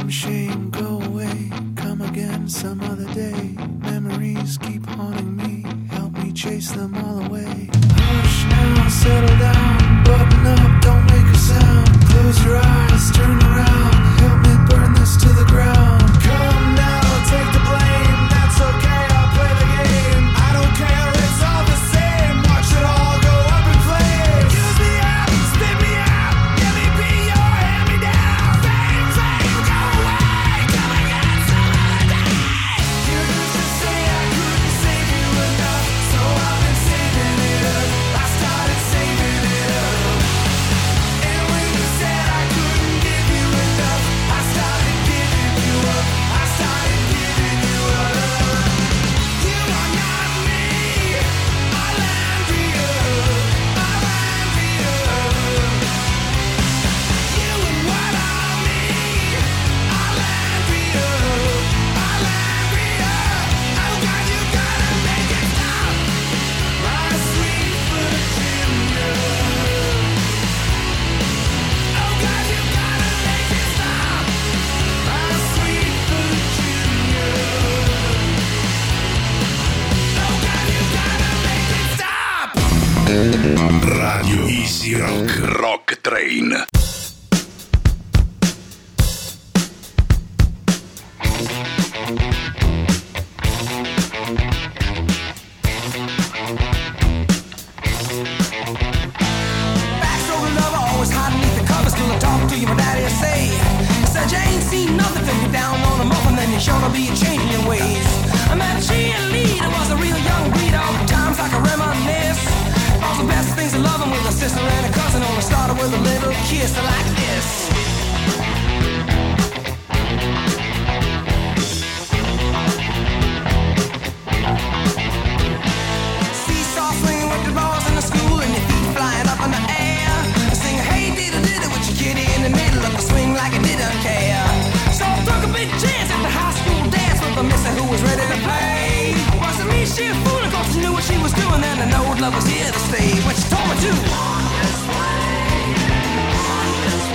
Shame, shame, go away. Come again some other day. Memories keep haunting me. Help me chase them all away. Hush now, settle down. Button up, don't make a sound. Close your eyes, turn around. Help me burn this to the ground. Come now, take the blame. That's okay, I'll play the game. I don't care, it's all the same. Watch it all go up in flames. Use me up, spit me out. Let me be your hand-me-down. Fame, fame, go away. Come again some other day. You used to say I couldn't save you enough, so I've been saving it up. I started saving it up. And when you said I couldn't give you enough, I started giving you up. I started giving you up. You are not me. I'll land you. I'll land you. You and what I mean. I'll land you. I'll land you. Oh God, you gotta make it stop. My sweet Virginia. Oh God, you gotta make it stop. My sweet Virginia. Oh God, you gotta make it stop. Radio Easy Rock. Rock Train. Backstroke lover, always hiding beneath the covers till I talk to you, my daddy say. He said you ain't seen nothing till you down on a muffin, then you're sure to be changing your ways. I met a cheerleader, was a real young breed, all the times I can reminisce. All the best things of loving with a sister and a cousin, only started with a little kiss like this. Seesaw swinging with the boys in the school and your feet flying up in the air. Sing hey diddle diddle with your kitty in the middle of the swing like it didn't care. So I took a big chance at the high school dance with a mister who was ready to play. Wasn't me, she a fool, of course she knew what she was doing, and I know love was here to stay. When she told me to walk this way, walk this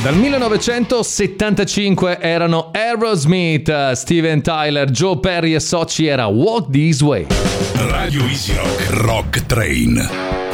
Dal millenovecentosettantacinque erano Aerosmith, Steven Tyler, Joe Perry e soci, era Walk This Way. Radio Easy Rock Rock Train.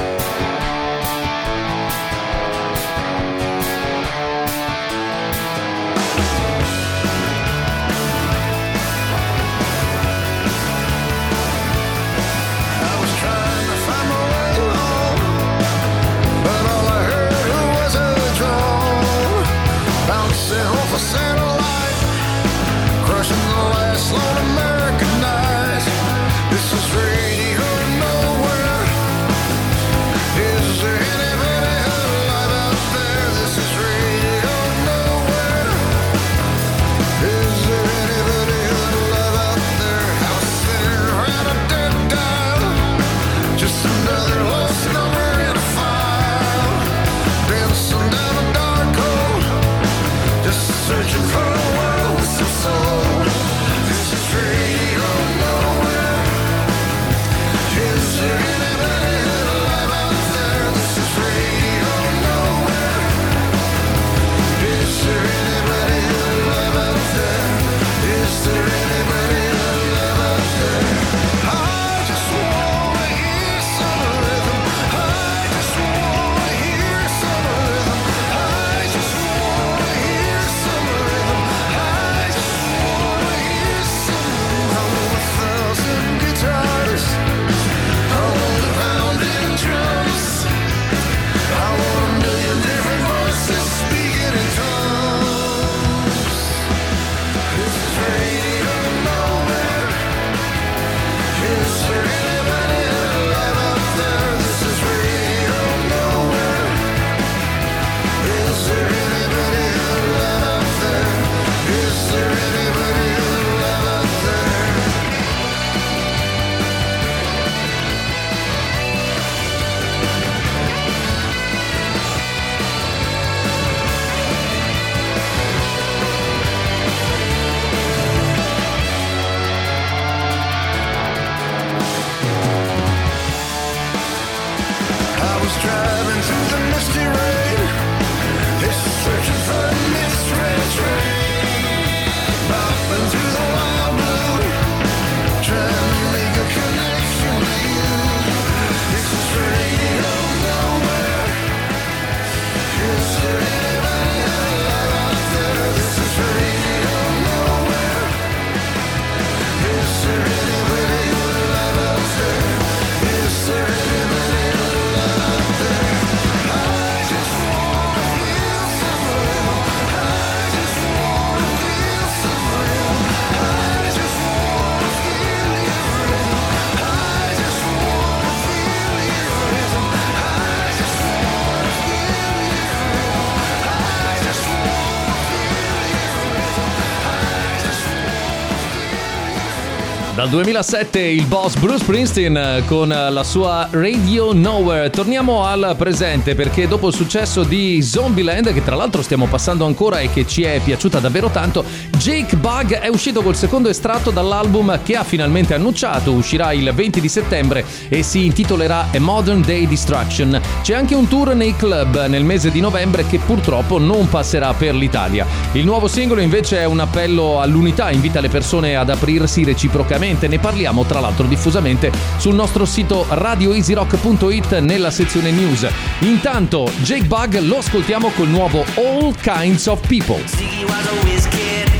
Dal duemilasette il boss Bruce Springsteen con la sua Radio Nowhere. Torniamo al presente perché dopo il successo di Zombieland, che tra l'altro stiamo passando ancora e che ci è piaciuta davvero tanto, Jake Bugg è uscito col secondo estratto dall'album che ha finalmente annunciato. Uscirà il venti di settembre e si intitolerà A Modern Day Destruction. C'è anche un tour nei club nel mese di novembre che purtroppo non passerà per l'Italia. Il nuovo singolo invece è un appello all'unità, invita le persone ad aprirsi reciprocamente. Ne parliamo tra l'altro diffusamente sul nostro sito radio easy rock punto it nella sezione news. Intanto Jake Bugg lo ascoltiamo col nuovo All Kinds of People. Ziggy was a whiz kid,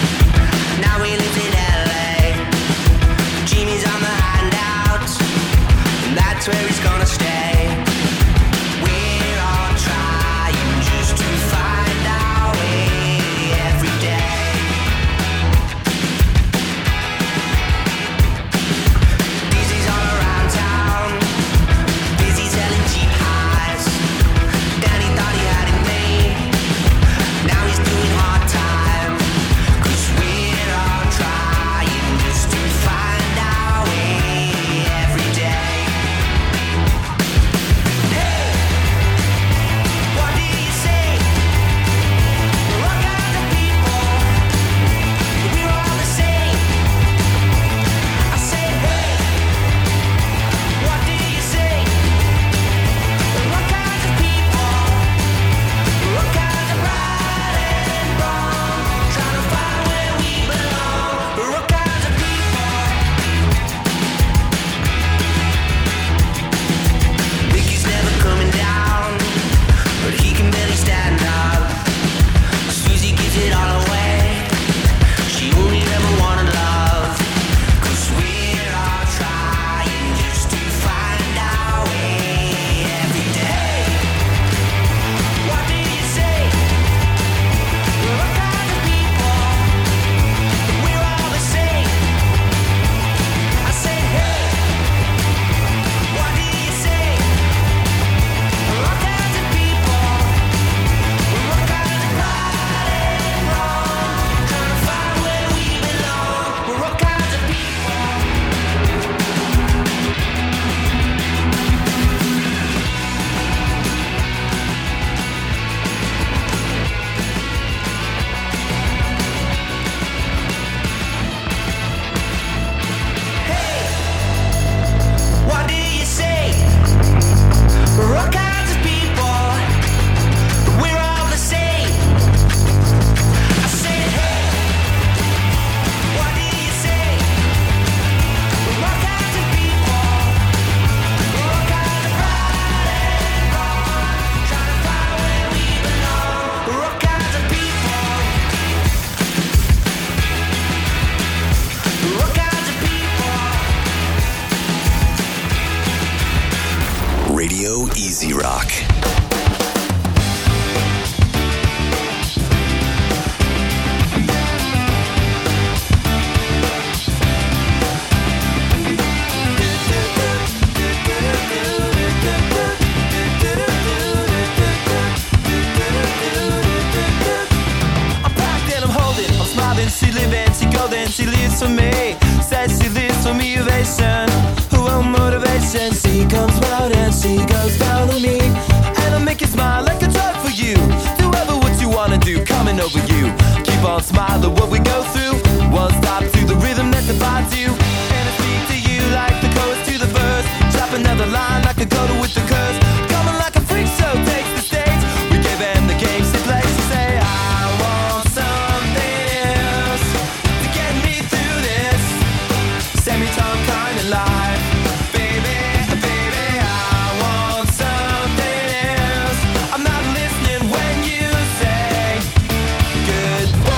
now he lives in L A. Jimmy's on the handout, and that's where he's gonna stay. We're all trying just to find our way every day. Dizzy's all around town, busy selling cheap highs. Danny thought he had it made, now he's doing hard time. Easy Rock. She living, she golden, she lives for me. Says she lives for me, ovation. Oh, motivation. She comes round and she goes down on me. And I'll make you smile like a drug for you. Do ever what you wanna do, coming over you. Keep on smiling what we go through. One stop to the rhythm that divides you. And I speak to you like the chorus to the verse. Drop another line like a coda with the curse. Coming like a freak show takes the stage. We give them the game she plays. She say, I want something else to get me through this semi-tongue kind of life. Baby, baby, I want something else. I'm not listening when you say goodbye.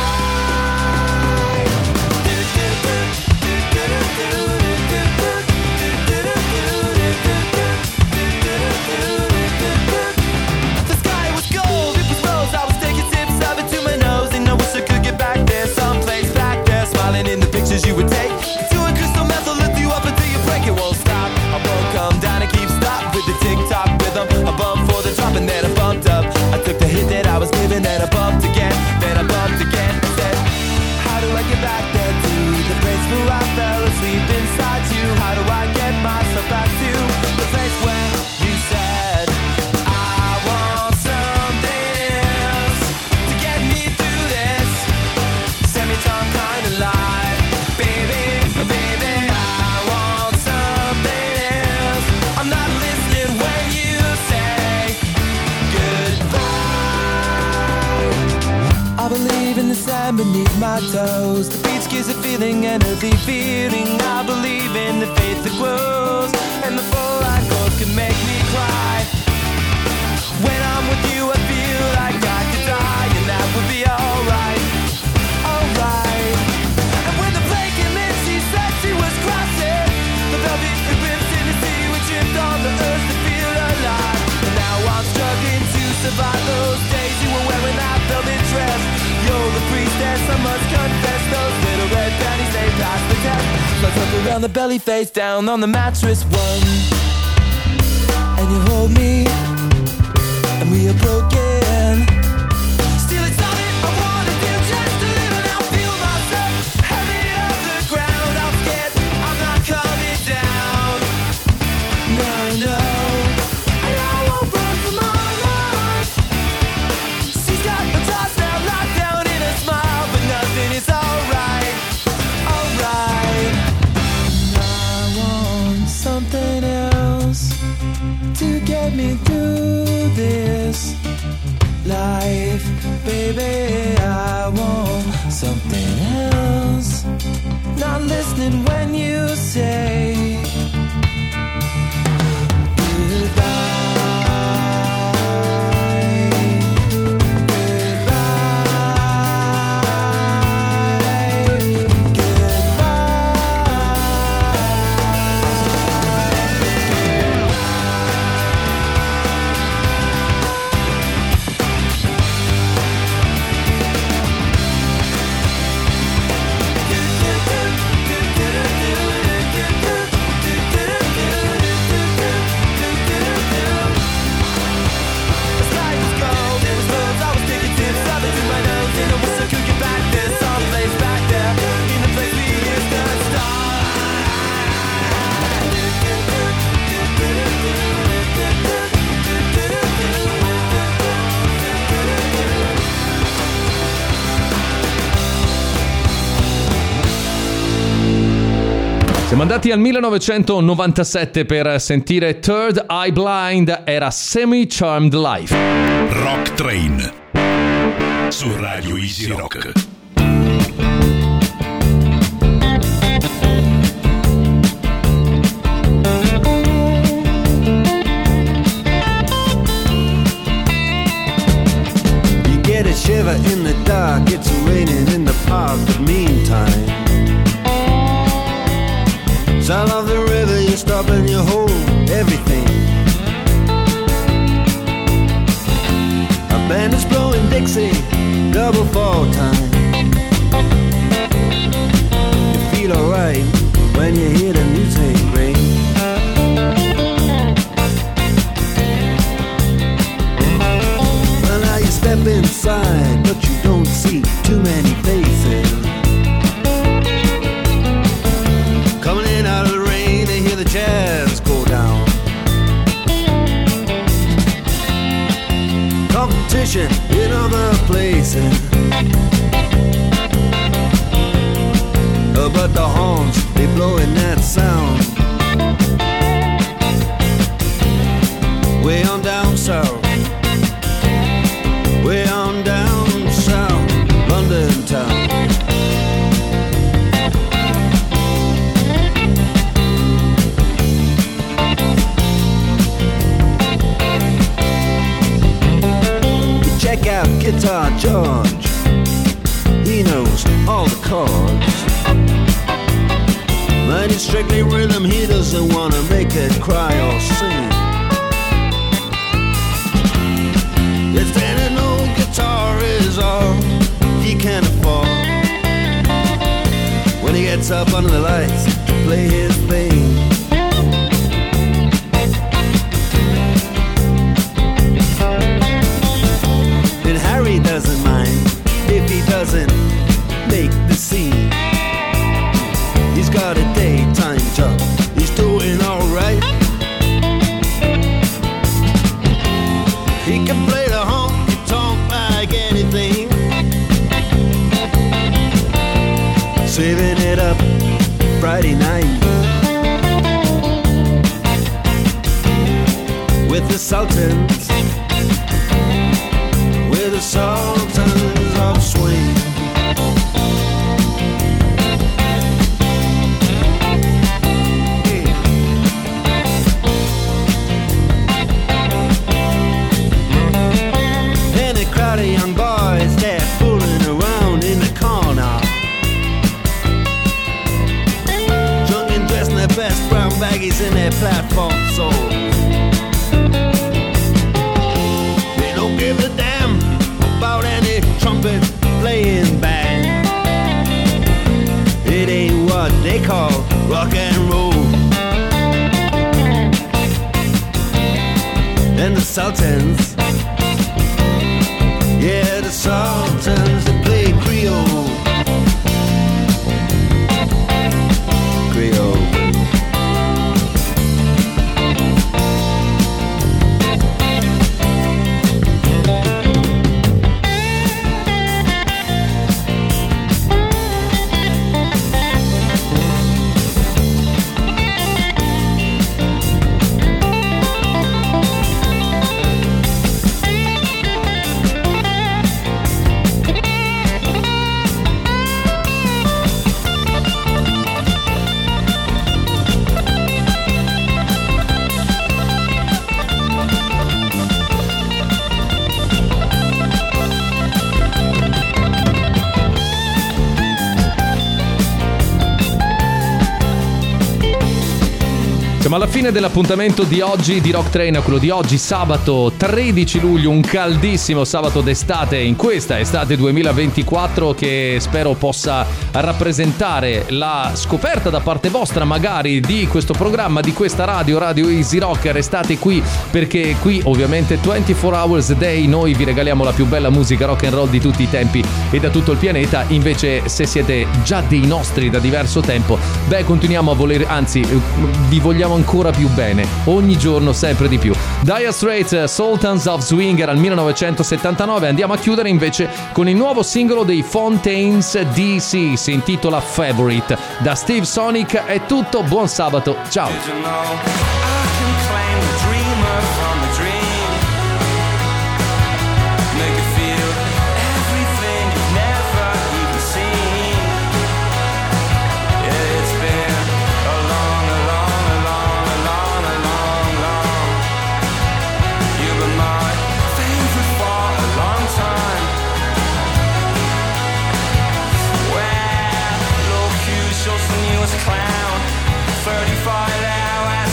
The sky was gold, it was rose. I was taking tips of it to my nose, and I wish I could get back there, someplace back there, smiling in the pictures you would take. Doing crystal meth will lift you up until you break. It won't stop. I won't come down and keep stop with the tick-tock rhythm. I bumped for the drop and then I bumped up. I took the hit that I was given, then I bumped again, then I bumped again. Said, how do I get back there to the place where I fell asleep inside you? How do I get myself back to the place where you said I want something else to get me through this semi-tongue kind of life? Baby, baby, I want something else. I'm not listening when you say goodbye. I believe in the sand beneath my toes. The beach gives a feeling, an earthy feeling. I believe in the faith that grows, and the full light goals can make me cry. When I'm with you, I feel like I could die, and that would be alright, alright. And when the plane came in, she said she was crossing the velvet ribbons in the sea. We tripped on the earth to feel alive, and now I'm struggling to survive those days you were wearing that velvet dress. You're the priestess, I must confess. Those little red panties, they passed the test. So I took around the belly, face down on the mattress one, and you hold me, and we are broken. Still it's all that I wanna do, just to live and I'll feel myself heavy off the ground. I'm scared I'm not coming down. No, no, and I won't run from my life. She's got the toss now locked down in a smile, but nothing is alright, alright. I want something else to get me through this life. Baby, I want something else. Not listening when you say Siamo andati al millenovecentonovantasette per sentire Third Eye Blind, era Semi-Charmed Life. Rock Train su Radio Easy Rock. You get a shiver in the dark, it's raining in the park, but meantime sound of the river, you stop and you hold everything. Band is blowing Dixie, double fall time. You feel alright when you hear the music ring. Well, now you step inside, but you don't see too many faces. Coming in out of the rain, they hear the jazz go down. Competition in other places, uh, but the horns, they blowing that sound. Way on down south, way on down south, London town. Check out Guitar George, he knows all the chords. But it's strictly rhythm, he doesn't wanna make it cry or sing. If then an old guitar is all he can afford, when he gets up under the lights to play his thing. Harry doesn't mind if he doesn't make the scene. He's got a daytime job, he's doing alright. He can play the honky tonk like anything, saving it up Friday night with the Sultans, the Sultans of Swing. And a crowd of young boys, they're fooling around in the corner, drunk and dressed in their best brown baggies in their platform soles. They don't give a damn about any trumpet playing band. It ain't what they call rock and roll. And the Sultans, yeah, the Sultans, they play Creole. Creole. Siamo alla fine dell'appuntamento di oggi di Rock Train, quello di oggi sabato tredici luglio, un caldissimo sabato d'estate in questa estate duemilaventiquattro che spero possa rappresentare la scoperta da parte vostra magari di questo programma, di questa radio, Radio Easy Rock. Restate qui perché qui ovviamente ventiquattro hours a day noi vi regaliamo la più bella musica rock and roll di tutti i tempi e da tutto il pianeta. Invece se siete già dei nostri da diverso tempo, beh, continuiamo a voler, anzi vi vogliamo ancora più bene, ogni giorno sempre di più. Dire Straits, Sultans of Swing era il millenovecentosettantanove. Andiamo a chiudere invece con il nuovo singolo dei Fontaines D C, si intitola Favorite. Da Steve Sonic è tutto, buon sabato, ciao.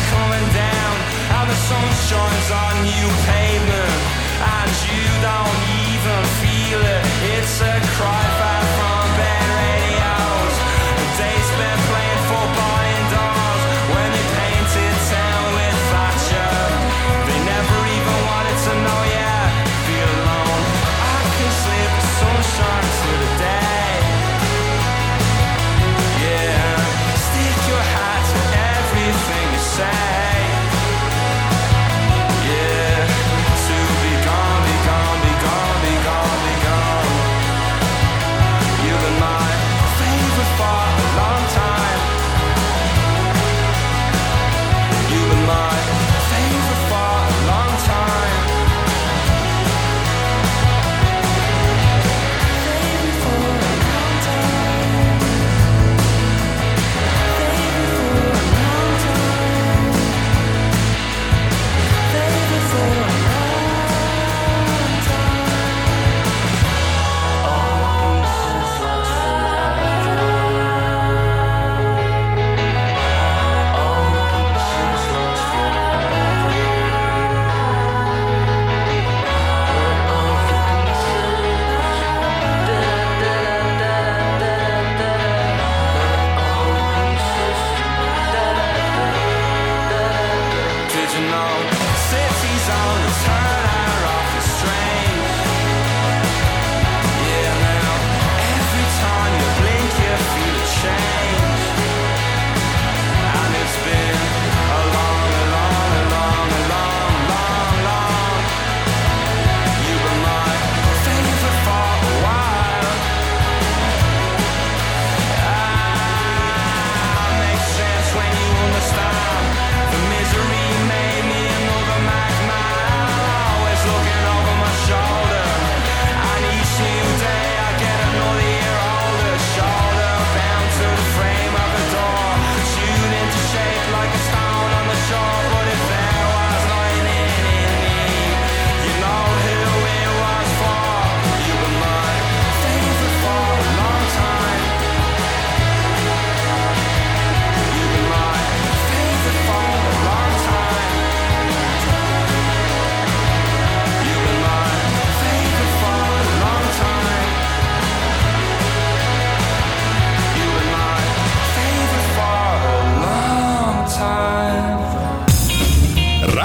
Shines on new pavement and you don't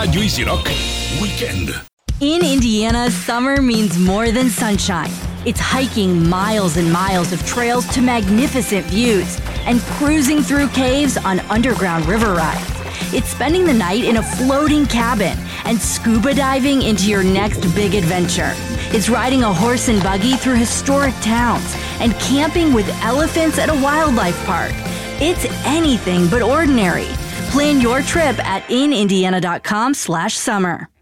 Radio Easy Rock Weekend. In Indiana, summer means more than sunshine. It's hiking miles and miles of trails to magnificent views and cruising through caves on underground river rides. It's spending the night in a floating cabin and scuba diving into your next big adventure. It's riding a horse and buggy through historic towns and camping with elephants at a wildlife park. It's anything but ordinary. Plan your trip at in indiana dot com slash summer.